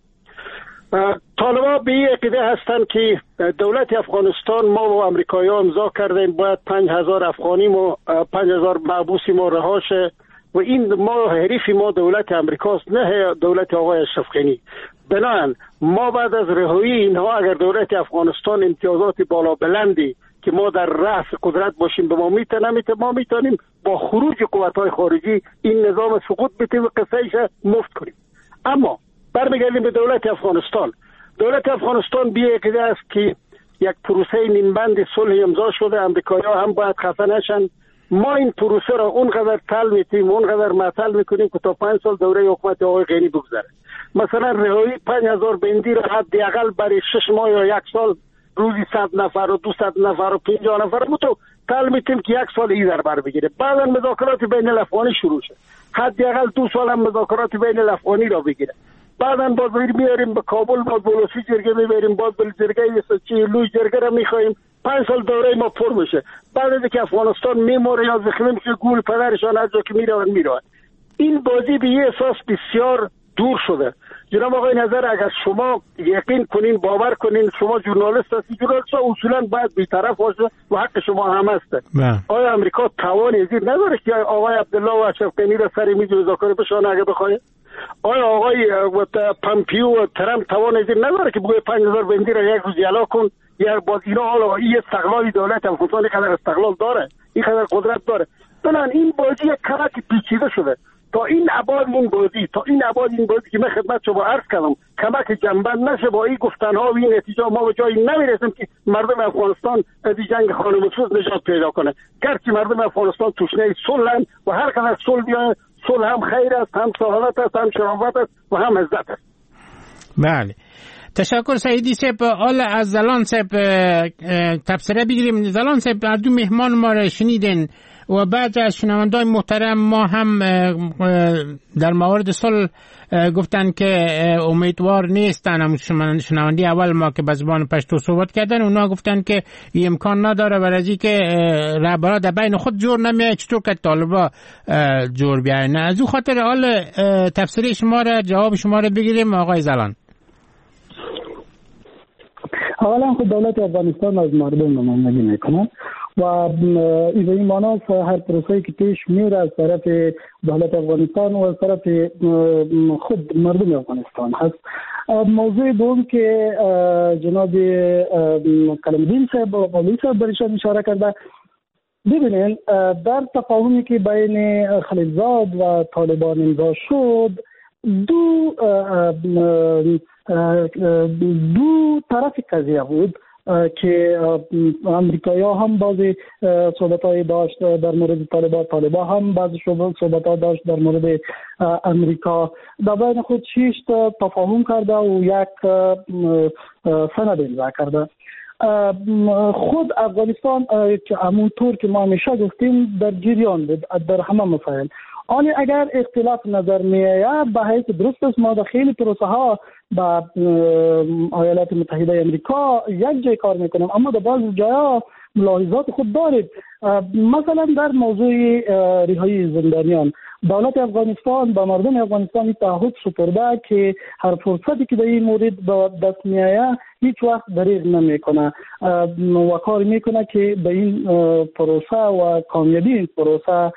طالبان به این عقیده هستند که دولت افغانستان ما و امریکایی ها امضا کردیم باید پنج هزار افغانی ما پنج هزار محبوسی ما رها شه و این ما حریف ما دولت امریکاست نه دولت آقای اشرف غنی. بنابراین ما بعد از رهایی اینها اگر دولت افغانستان امتیازات بالا بلندی که ما در رأس قدرت باشیم به ما میتونه نمیتونه ما میتونیم با خروج قوت‌های خارجی این نظام سقوط بدیم و قصه‌ایش مفت کنیم. اما برمیگردیم به دولت افغانستان. دولت افغانستان بی عقیده است که یک پروسه نیمبند صلح امضا شده امریکایی‌ها هم باید خفه نشن. ما این پروسه را اونقدر تل میتیم اونقدر معطل میکنیم که تا پنج سال دوره حکومت آقای غنی بگذره. مثلا رهایی پنج هزار بندی را حداقل برای شش ماه یا یک سال روزی صد نفر و دوصد نفر و پنجاه نفر متو تل میتیم که یک سال ای در بر بگیره. بعدا مذاکرات بین الافغانی شروع شه حداقل دو سال هم مذاکرات بین الافغانی را بگیره. بعدا باز میاریم به کابل باز بولوسی جرگه میبریم باز بل جرگه چی لوی جرگه را میخوایم پنج سال دوره ما پر بشه. بعد از که افغانستان میموره یا زخمی میشه گول پدرشان از جا که میرون میرون. این بازی به یه احساس بسیار دور شده. جناب آقای نظر اگر شما یقین کنین باور کنین شما ژورنالیست هستید ژورنالیست اصولا باید بی‌طرف باشه و حق شما هم هست. آیا امریکا توان ازیر نداره که آقای عبدالله و اشرف غنی را سر میز مذاکره بشانه اگه بخواد؟ آیا آقای پامپیو و ترامپ توان ازیر نداره که بگه پنج هزار بندی را یک روز یلا کن یا باز اینا حالا این استقلالی دولت افغانستان قدر استقلال داره این قدر قدرت داره؟ بنان این بازی یک کمک پیچیده شده. تا این ابعاد این بازی تا این ابعاد این بازی که من خدمت شما عرض کردم کمک جنبند نشه با این گفتنها و این نتیجه ما به جایی نمیرسیم که مردم افغانستان از این جنگ خانم‌سوز نجات پیدا کنه. گرچه مردم افغانستان تشنه صلح و هر قدر صلح بیاید صلح هم خیر است، هم سعادت است، هم شرافت است و هم عزت است. بله، تشکر سعیدی صاحب. حالا از زلان صاحب تبصره بگیریم. زلان صاحب از دو مهمان ما را شنیدین و بعد از شنوندگان محترم ما هم در مورد صلح گفتن که امیدوار نیستن. هم شنوندی اول ما که به زبان پشتو صحبت کردن اونا گفتن که این امکان نداره برای که رهبرا در بین خود جور نمیاد چطور که طالبا جور بیاین. از او خاطر حال تفسیر شما را جواب شما را بگیریم آقای زلان. اولا خود دولت افغانستان از مردم نمایندگی میکنه و این معنی هر پروسه‌ای که پیش میره از طرف دولت افغانستان و از طرف خود مردم افغانستان هست. موضوع دوم که جناب کلمدین صاحب و مولوی صاحب برشان اشاره کرده، ببینید در تفاهمی که بین خلیلزاد و طالبان امضا شد دو دو طرف قضیه بود که امریکایی‌ها هم بعضی صحبت‌های داشت در مورد طالبان، طالبان هم بعضی صحبت‌ها داشت در مورد امریکا. در بین خود شش تا تفاهم کرده و یک سند امضا کرده. خود افغانستان که همونطور که ما همیشه گفتیم در جریان بود در همه مسائل. آنی اگر اختلاف نظر می آید به حیث درست است ما در خیلی پروسه ها با ایالات متحده امریکا یک جای کار میکنیم، اما در بعض جاها ملاحظات خود دارید. مثلا در موضوع رهایی زندانیان دولت افغانستان با مردم افغانستان تعهد سپرده که هر فرصتی که در این مورد به دست می آید هیچ وقت دریغ نمیکنه و کار میکنه که به این پروسه و کامیابی این پروسه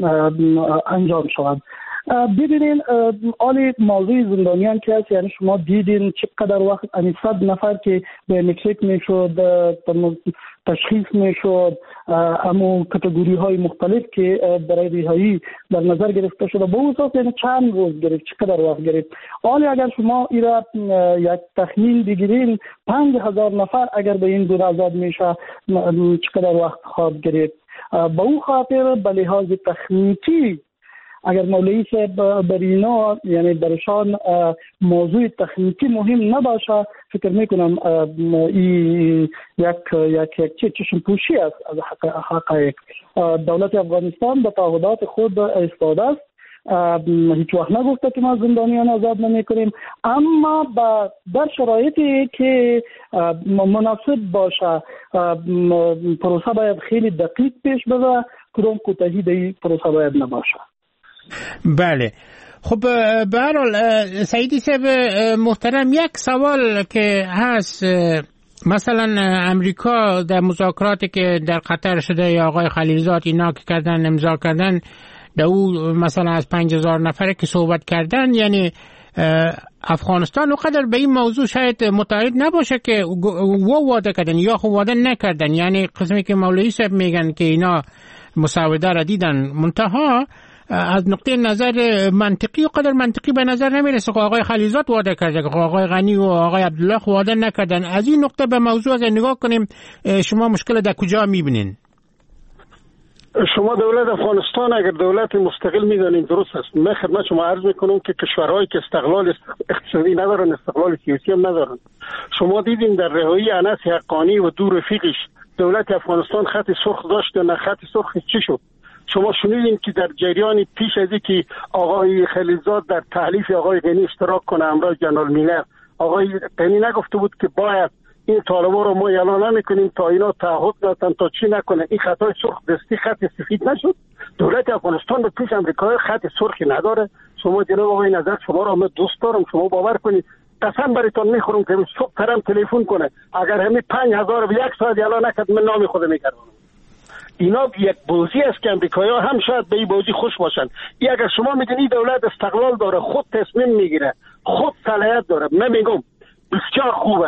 انجام شود. ببینین آلی موضوع زندانیان که هست، یعنی شما دیدین چقدر وقت امی صد نفر که به مکسیک میشد تشخیص میشد، اما کتگوری های مختلف که برای رهایی در نظر گرفته شده با اساس یعنی چند روز گرفت، چقدر وقت گرفت. آلی اگر شما ایرا یک تخمین بگیرین پنج هزار نفر اگر به این دور آزاد میشه چقدر وقت خواهد گرفت. با اون خاطر به لحاظ تخنیکی اگر مولوی صاحب بر اینا یعنی برشان موضوع تخنیکی مهم نباشه، فکر میکنم این یک یک یک چشم پوشی است از حقایق. دولت افغانستان به تعهدات خود ایستاده است، هیچ وقت نگفته که ما زندانیان آزاد نمیکنیم، اما در شرایطی که مناسب باشه پروسه باید خیلی دقیق پیش بره، کدام کوتاهی در این پروسه باید نباشه. بله، خب به هر حال سعیدی صاحب محترم یک سوال که هست، مثلا امریکا در مذاکراتی که در قطر شده یا آقای خلیلزاد اینا که کردن امضا کردن در او مثلا از پنج هزار نفره که صحبت کردن، یعنی افغانستان وقدر به این موضوع شاید متعهد نباشه که و وعده کردن یا خب وعده نکردن، یعنی قسمی که مولوی صاحب میگن که اینا مساوده را دیدن منتها از نقطه نظر منطقی و قدر منطقی به نظر نمیرسه که آقای خلیلزاد وعده کرده که آقای غنی و آقای عبدالله وعده نکردن. از این نقطه به موضوع از نگاه کنیم شما مشکل در کجا میبینین؟ شما دولت افغانستان اگر دولت مستقل میدانین درست است. من خدمت شما عرض میکنم که کشورهایی که استقلال اقتصادی ندارن استقلال سیاسی هم ندارن. شما دیدین در رهایی انس حقانی و دو رفیقش دولت افغانستان خط سرخ داشت نه خط سرخ چی شد؟ شما شنیدین که در جریان پیش از اینکه آقای خلیلزاد در تحلیف آقای غنی اشتراک کنه امروز جنرال میلر، آقای غنی نگفته بود که باید این طالبا رو ما اعلان نمی‌کنیم تا اینا تعهد دادن تا چی نکنه این خطای سرخ دستی خط سفید نشد؟ دولت افغانستان به پیش امریکا خط سرخی نداره. شما جناب آقای نظر شما رو من دوست دارم، شما باور کنید قسم براتون میخورم که صبح ترم تلفن کنه اگر همین پنج هزار و یک ساعت اعلان نکرد من نام خود میگردم. اینا یک بازی است که امریکایی‌ها هم شاید به این بازی خوش باشن. این اگر شما میدونید دولت استقلال داره، خود تصمیم میگیره، خود صلاحیت داره، من میگم بسیار خوب است.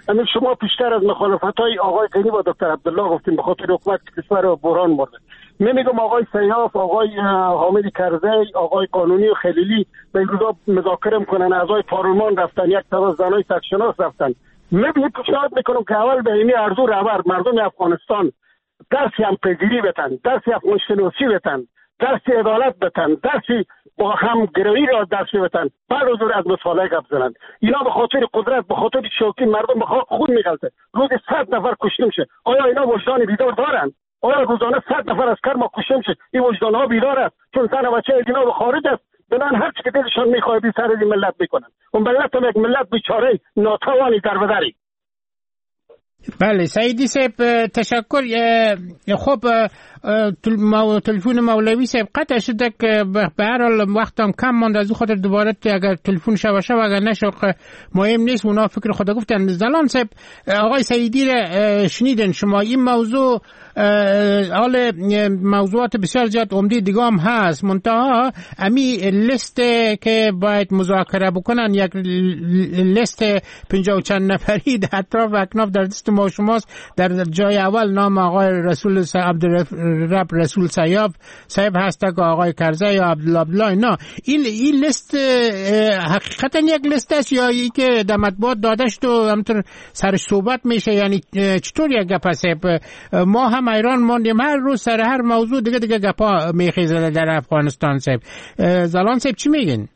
همین شما پیشتر از مخالفت‌های آقای غنی و دکتر عبدالله گفتیم به خاطر حکومت کشور و بحران برده. من میگم آقای سیاف، آقای حامد کرزی، آقای قانونی و خلیلی به این روزا مذاکره میکنن، اعضای پارلمان رفتن، یک طرف زنای سرشناس رفتن. من پیشنهاد میکنم که اول به این ارزو رهبر مردم افغانستان درسی هم پیگیری بتن، درسی افغانشناسی بتن، درسی عدالت بتن، درسی با هم گروی را درسی بتن، بعد حضور از مصالحه گپ زنند. اینا به خاطر قدرت، به خاطر شوخی مردم به خاک خون میغلطه. روز صد نفر کشته میشه. آیا اینا وجدان بیدار دارن؟ آیا روزانه صد نفر عسکر ما کشته میشه؟ این وجدان ها بیدار است؟ چون زن و بچه اینا به خارج است، بنان هر چی که دلشان میخواد بی سر این ملت میکنن. اون ملت هم یک ملت بیچاره ناتوانی در بدری. بله سعیدی صاحب تشکر. خب تلفن مولوی صاحب قطع شده که به هر حال وقتم کم ماند، از خاطر دوباره اگر تلفن شو شو اگر نشو مهم نیست، اونا فکر خدا گفتن. زلان صاحب آقای سعیدی را شنیدن شما، این موضوع حال موضوعات بسیار زیاد عمده دیگه هم هست، منتها امی لیست که باید مذاکره بکنن یک لیست پنجاه و چند نفری در اطراف اکناف در دست ما شماست. در جای اول نام آقای رسول عبدالرب رسول سیاف صاحب هست که آقای کرزی یا عبدالله. نه این این لیست حقیقتا یک لیست است یا ای که در مطبوعات داده شد و همطور سرش صحبت میشه؟ یعنی چطور یک گپ است؟ ما هم ایران ماندیم هر روز سر هر موضوع دیگه دیگه گپا میخیزه در افغانستان. صاحب زلان صاحب چی میگین؟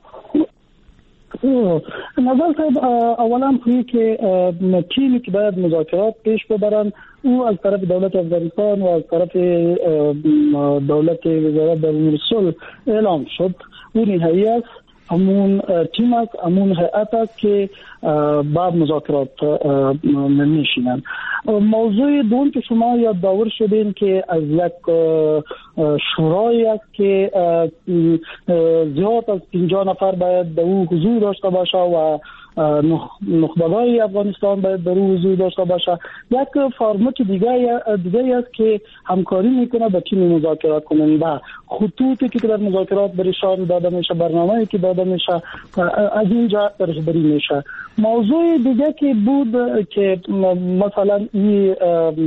نظر صاحب اولا خویی که تیمی که باید مذاکرات پیش ببرن او از طرف دولت افغانستان و از طرف دولت وزارت درون صلح اعلام شد. او نهایی است، همون تیم است، همون هیئت است که بعد مذاکرات نمیشینن. موضوع دوم که شما یادآور شدین که از یک شورایی است که زیاد از پنجاه نفر باید در او حضور داشته باشه و نخبگان افغانستان باید در او حضور داشته باشه. یک فرمت دیگه دیگه است که همکاری میکنه با تیم مذاکرات کننده، خطوطی که در مذاکرات برشان داده میشه، برنامه‌ای که داده میشه از اینجا رهبری میشه. موضوع دیگه که بود که مثلا این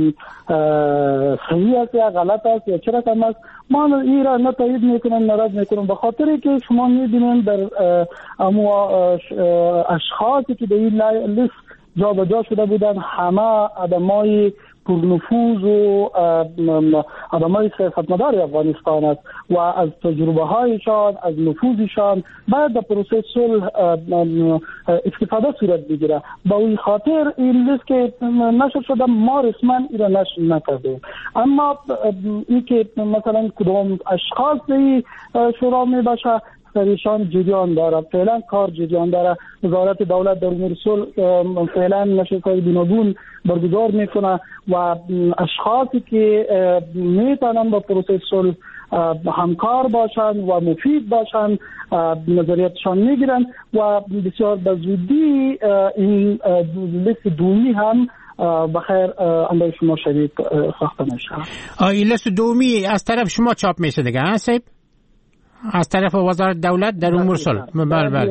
صحیح است یا غلط است یا چه رقم است، ما این را نه تایید میکنم نه رد میکنم، به خاطر که شما میبینید در اما اشخاصی که در این لیست جا به جا شده بودن همه آدمای پرنفوذ و آدمای سیاستمدار افغانستان است و از تجربه هایشان، از نفوذشان باید در پروسه صلح استفاده صورت بگیره. با این خاطر این لیست که نشر شده ما رسما این را نشر نکردیم، اما این که مثلا کدام اشخاص این شورا می باشه سریشان جریان داره، فعلا کار جریان داره. وزارت دولت در امور صلح فعلا نشست‌های گوناگون برگزار میکنه و اشخاصی که میتونن با پروسه صلح همکار باشن و مفید باشن نظریاتشان میگیرن و بسیار به زودی این لیست دومی هم بخیر اندر شما شریک ساخته میشه. این لیست دومی از طرف شما چاپ میشه دیگه ها صاحب؟ از طرف وزارت دولت در امور صلح. بله بله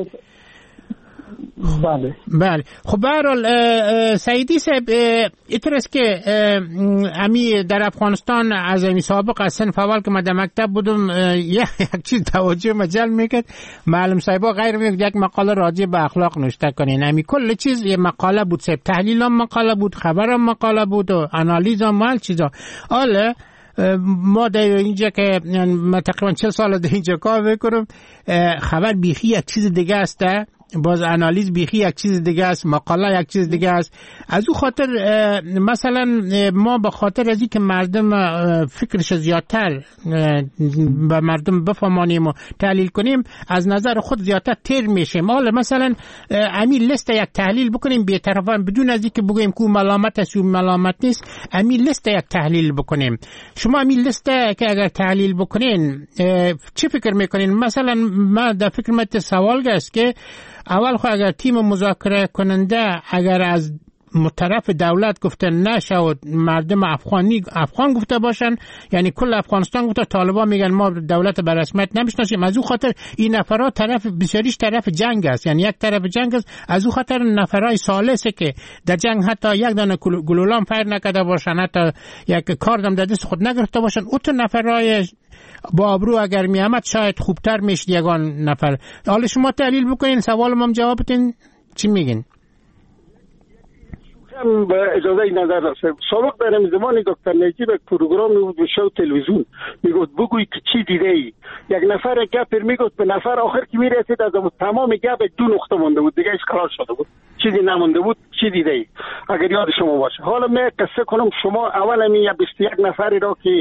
بله بله. خب به هر حال سعیدی صاحب اینطور است که امی در افغانستان از امی سابق از سنف اول که من در مکتب بودم یک چیز توجه مجل میکرد، معلم صاحبا غیر میگه یک مقاله راجع به اخلاق نوشته کنین. امی کل چیز یه مقاله بود صاحب، تحلیل هم مقاله بود، خبر هم مقاله بود و آنالیز هم مال چیزا. حالا ما در اینجا که من تقریبا چه سال در اینجا کار میکنم، خبر بیخی یک چیز دیگه است، باز آنالیز بیخی یک چیز دیگه است، مقاله یک چیز دیگه است. از او خاطر مثلا ما به خاطر از اینکه مردم فکرش زیادتر به مردم بفهمانیم و تحلیل کنیم از نظر خود زیادتر تیر میشیم. حالا مثلا امی لیست یک تحلیل بکنیم بی‌طرفانه بدون از اینکه بگویم کو ملامت است و ملامت نیست، امی لیست یک تحلیل بکنیم. شما امی لیست که اگر تحلیل بکنین چی فکر میکنین؟ مثلا من در فکر من سوال است که اول خو اگر تیم مذاکره کننده اگر از طرف دولت گفته نشود مردم افغانی افغان گفته باشن، یعنی کل افغانستان گفته طالبان میگن ما دولت به رسمیت نمیشناسیم. از او خاطر این نفرات طرف بسیاریش طرف جنگ است، یعنی یک طرف جنگ است. از او خاطر نفرای سالسه که در جنگ حتی یک دانه گلولام فیر نکرده باشن، حتی یک کاردم در دست خود نگرفته باشن، اون تو نفرای با آبرو اگر می آمد شاید خوبتر میشد یگان نفر. حالا شما تحلیل بکنین، سوال ما جواب بدین، چی میگین؟ به اجازه این نظر داشته. سابق در زمان دکتر نجیب پروگرام بود به شو تلویزیون میگفت بگوی که چی دیده ای. یک نفر گپ میگفت به نفر آخر که میرسید از تمام گپ دو نقطه مونده بود، دیگه اشکال شده بود، چیزی نمونده بود. چی دیده ای اگر یاد شما باشه. حالا من قصه کنم. شما اول می بیست و یک نفری را که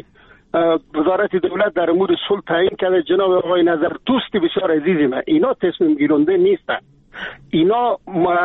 وزارت دولت در امور صلح تعیین کرده، جناب آقای نظر دوست بسیار عزیزی من، اینا تصمیم گیرنده نیستن، اینا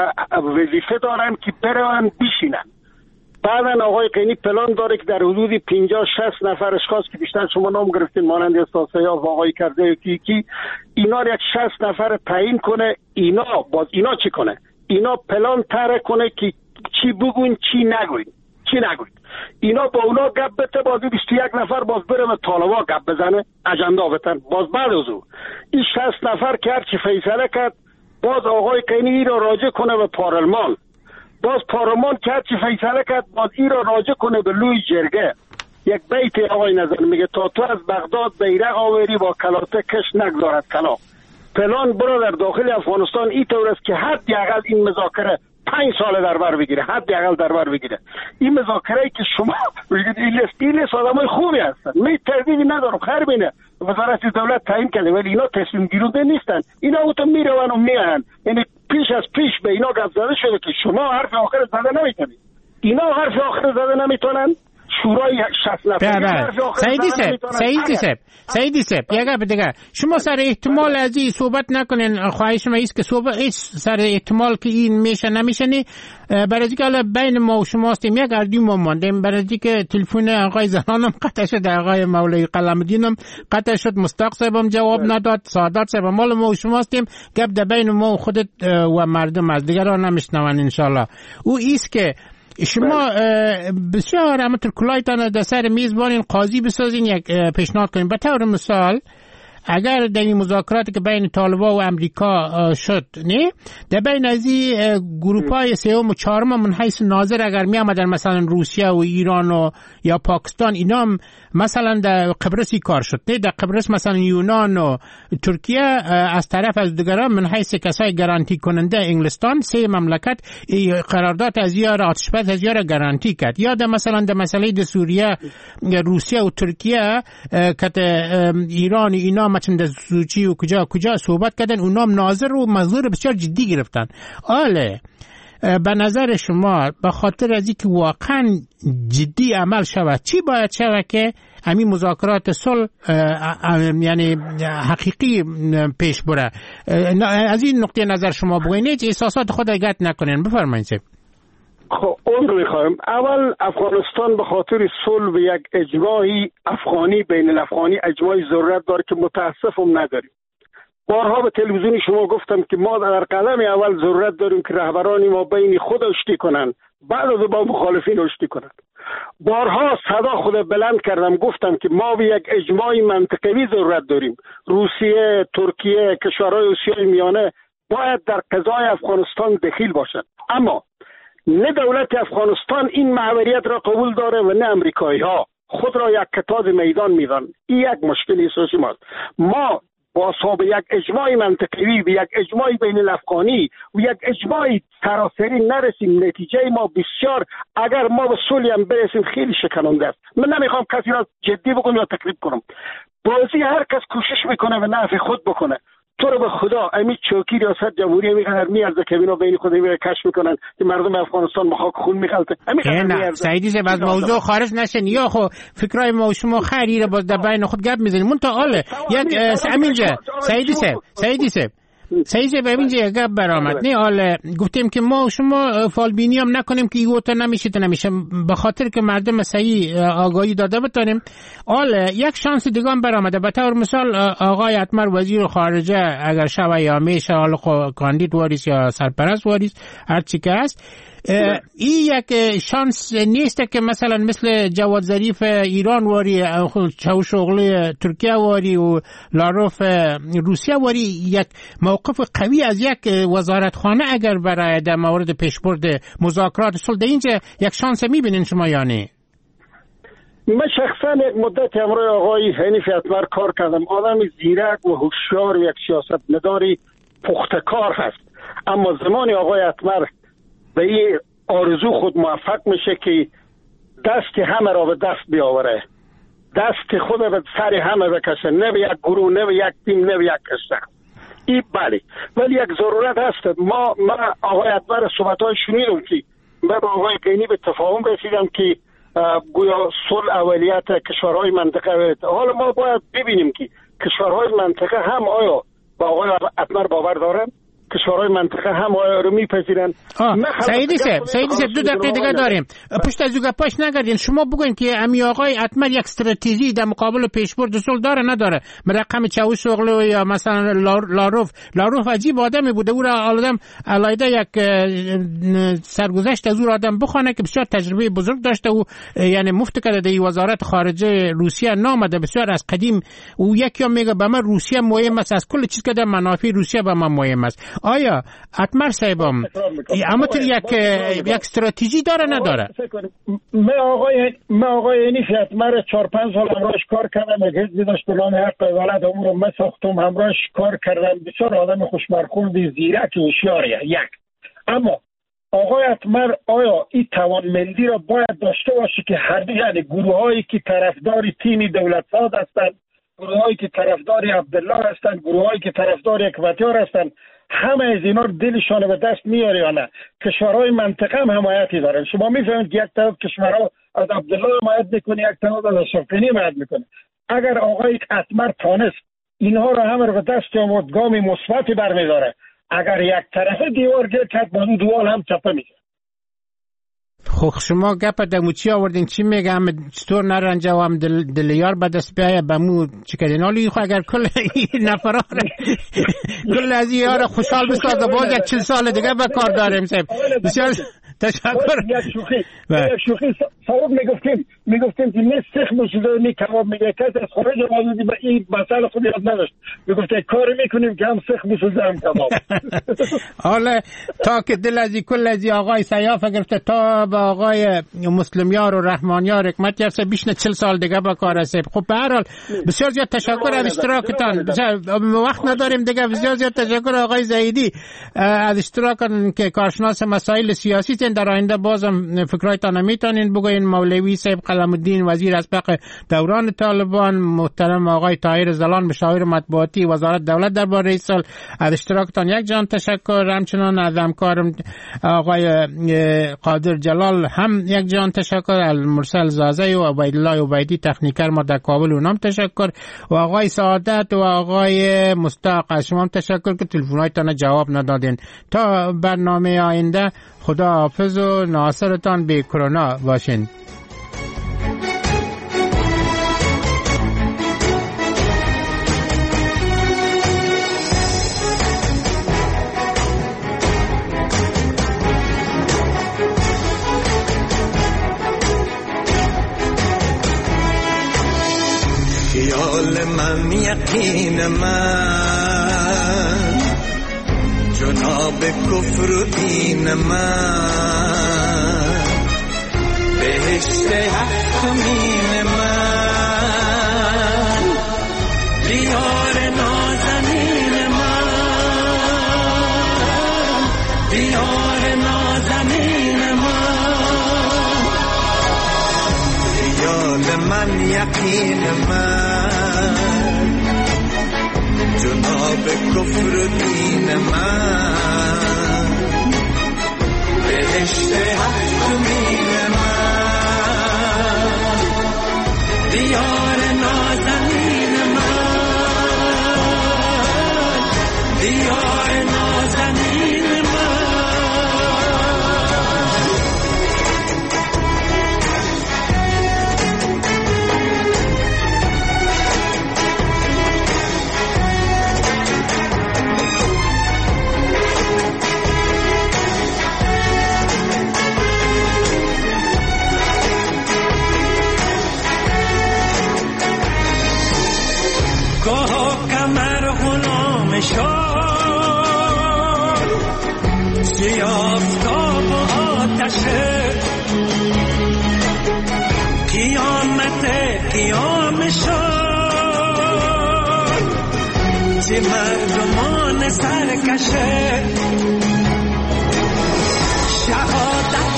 وظیفه دارن که برن بشینن. بعدن آقای قینی پلان داره که در حدود پنجاه شصت نفر اشخاص که بیشتر شما نام گرفتین مانند استاد سیاف و آقای کرده کی کی اینا یک شصت نفر تعیین کنه. اینا باز اینا چی کنه؟ اینا پلان طرح کنه که چی بگوین چی نگوین چی نگوین. اینا با اونا گپ بته، باز بیست و یک نفر باز بره به طالبا گپ بزنه، اجندا بتن. باز بعد از او این شصت نفر که هر چی فیصله کرد، باز آقای قینی را راجع کنه به پارلمان، باز پارلمان که هر چی فیصله کرد باز این را راجع کنه به لوی جرگه. یک بیت آقای نظر میگه تا تو از بغداد بیرق آوری با کلاته کش نگذارد کلا. پلان برو در داخل افغانستان این طور است که حداقل این مذاکره پنج سال در بر بگیره، حداقل در بر بگیره. این مذاکره که شما میگید این لیست این لیست آدمای خوبی هستن، می تردیدی ندارم، خیر بینه وزارت دولت تعیین کرده ولی اینا تصمیم گیرنده نیستن. اینا اوتو میرون و میان، یعنی پیش از پیش به اینا گپ زده شده که شما حرف آخر زده نمیتونید. اینا حرف آخر زده نمیتونن. شورای شصت نفره سعیدی سب سعیدی سب سعیدی سب یک گپ دیگه، شما سر احتمال از این صحبت نکنین. خواهش من است که صحبت سر احتمال که این میشه نمیشه نی، برای اینکه حالا بین ما و شما هستیم یک اردی ما ماندیم، برای اینکه تلفن آقای زنانم قطع شد، آقای مولوی قلمدینم قطع شد، مستاق صاحبم جواب نداد، سعادت صاحب. مال ما و شما هستیم، گپ در بین ما و خودت و مردم از دیگران نمیشنون ان شاء الله. او است که شما بسیار همونطور کلایتان در سر میز بارین قاضی بسازین، یک پیشنهاد کنین. به طور مثال اگر در این مذاکراتی که بین طالبان و امریکا شد، نه در بین از این گروپ های سوم و چهارم من حیث ناظر اگر می آمدن مثلا روسیه و ایران و یا پاکستان، اینا مثلا در قبرسی کار شد، نه در قبرس مثلا یونان و ترکیه از طرف از دیگران من حیث کسای گارانتی کننده انگلستان سه مملکت قرارداد از یار آتشبس از یار گارانتی کرد. یا در مثلا در مسئله در سوریه روسیه و ترکیه که ایران اینا مثلا در سوچی و کجا کجا صحبت کردن، اونا هم ناظر و منظور بسیار جدی گرفتن. آله به نظر شما به خاطر از اینکه واقعا جدی عمل شود چی باید شود که همین مذاکرات صلح یعنی حقیقی پیش بره؟ از این نقطه نظر شما بگوینید، احساسات خود گت نکنین. بفرمایید. خب اون رو میخوایم. اول افغانستان به خاطر صلح و یک اجماعی افغانی بین الافغانی اجماعی ضرورت داره که متاسفم نداریم. بارها به تلویزیون شما گفتم که ما در قدم اول ضرورت داریم که رهبران ما بین خود آشتی کنن، بعد از با مخالفین آشتی کنن. بارها صدا خود بلند کردم، گفتم که ما به یک اجماعی منطقوی ضرورت داریم. روسیه، ترکیه، کشورهای آسیای میانه باید در قضای افغانستان دخیل باشند. اما نه دولت افغانستان این محوریت را قبول داره و نه امریکایی ها خود را یک کتاز میدان میدن. این یک مشکل اساسی ماست. ما با صاحب یک اجماع منطقی و یک اجماع بین الافغانی و یک اجماع سراسری نرسیم، نتیجه ما بسیار اگر ما به صلح هم برسیم خیلی شکننده است. من نمیخوام کسی را جدی بکنم یا تکذیب کنم. بازی هر کس کوشش میکنه و نفع خود بکنه. تو رو به خدا امی چوکی ریاست جمهوری میگن میارزه که اینا بین خود میره کشف میکنن که مردم افغانستان مخاک خون میخلطه. نه سعیدی زب از موضوع خارج نشن یا خو فکرای ما و شما خیریره باز در بین خود گپ میزنیم. مون تا آله یک همینجا سعیدی زب سعیدی زب سعیدی زب همینجا گپ برآمد. نه آله گفتیم که ما و شما فالبینی هم نکنیم که ایگو تا نمیشه تا نمیشه، به خاطر که مردم صحیح آگاهی داده بتونیم. آله یک شانس دیگه هم برآمده. به طور مثال آقای اتمر وزیر خارجه اگر شوه یا میشه حالا کاندید واریس یا سرپرست واریس هر چی که هست، این یک شانس نیست که مثلا مثل جواد ظریف ایران واری، چاوشوغلی ترکیه واری و لاروف روسیه واری یک موقف قوی از یک وزارتخانه اگر برای در مورد پیشبرد مذاکرات صلح در اینجا یک شانس میبینین شما یا نه؟ من شخصا یک مدت امروز آقای حنیف اتمر کار کردم. آدم زیرک و هوشیار و یک سیاست مداری پختکار هست، اما زمان آقای اتمر به این آرزو خود موفق میشه که دست همه را به دست بیاوره، دست خود به سر همه بکشه، نه به یک گروه، نه به یک تیم، نه به یک کشور. این بله، ولی یک ضرورت هست. ما ما آقای اتمر صحبت‌های شنیدم که من با آقای قینی به تفاهم رسیدم که گویا صلح اولیت کشورهای منطقه. حالا ما باید ببینیم که کشورهای منطقه هم آیا با آقای اتمر باور دارن، کشورهای منطقه هم آیا رو میپذیرن. سعیدی صاحب سعیدی صاحب دو دقیقه دیگه داریم، پشت از گپاش نگردین. شما بگوین که امی آقای اتمر یک استراتژی در مقابل پیشبرد صلح داره نداره؟ رقم چاوشوغلو یا مثلا لاروف لاروف عجیب آدمی بوده، او را آدم علایده یک سرگذشت از او آدم بخونه که بسیار تجربه بزرگ داشته و یعنی مفت کرده در وزارت خارجه روسیه نامده، بسیار از قدیم. او یکی میگه به من روسیه مهم است، از کل چیز که در منافع روسیه به من مهم است. آیا اتمر صاحبم اما تو یک یک استراتژی داره نداره؟ من آقای من آقای حنیف اتمر چهار پنج سال همراهش کار کردم، یک حزبی داشت به نام حق ولد، اون رو من ساختم، همراهش کار کردم. بسیار آدم خوشمرخوندی، زیرک و هوشیاریه یک. اما آقای اتمر آیا این توانمندی را باید داشته باشه که هر یعنی گروهایی که طرفدار تیم دولت‌ساز هستند، گروهایی که طرفدار عبدالله هستند، گروهایی که طرفدار حکمتیار هستند، همه از اینا دلشان به دست میاره یا نه؟ کشورهای منطقه هم حمایتی دارن. شما میفهمید که یک طرف کشورها از عبدالله حمایت میکنه، یک طرف از اشرف غنی حمایت میکنه. اگر آقای اتمر تانست اینها را همه رو به دست آورد، گام مثبتی برمیداره. اگر یک طرفه دیوار گیر کرد، با اون دیوار هم چپه میشه. خب شما گپ دمو چی آوردین؟ چی میگه هم چطور نرنجه و هم دل دلیار به دست بیایه بمو چی کردین؟ حالی خو اگر کل نفران کل از یار خوشحال بسازه باز یک چل سال دیگه به کار داریم. بسیار تشکر. یک شوخی یک شوخی صاحب میگفتیم میگفتیم که نه سخ میشد و نه کباب میگه کس از خارج آمده به این مسئله خود یاد نداشت، میگفت کار میکنیم که هم سخ میشد هم کباب. حالا تا که دل از کل از آقای سیاف گرفته تا به آقای مسلمیار و رحمانیار حکمتیار سه بیشتر چل سال دیگه با کار است. خب به هر حال بسیار زیاد تشکر از اشتراکتان. وقت نداریم دیگه. بسیار زیاد تشکر آقای زیدی از اشتراکتان که کارشناس مسائل سیاسی تن. در آینده بازم فکرایتان میتونین بگوین. مولوی صاحب قلم الدین وزیر اسبق دوران طالبان، محترم آقای طاهر زلان مشاور مطبوعاتی وزارت دولت درباره صلح، از اشتراکتان یک جان تشکر. همچنان از همکارم آقای قادر جلال هم یک جان تشکر. المرسل زازی و عبیدالله عبیدی تکنیکر ما در کابل اونم تشکر و آقای سعادت و آقای مستاق از شما تشکر که تلفن‌هایتان جواب ندادین. تا برنامه آینده خدا حافظ و ناصرتان به کرونا باشین. خیال من یقین من جناب کفر و دین من بهشت حق مین من دیار نازنین من دیار نازنین من خیال من یقین من جناب کفر و دین من بهشت حق مین من دیار نازنین من دیار نازنین قیام شد چه مردمان سرکشه شهادت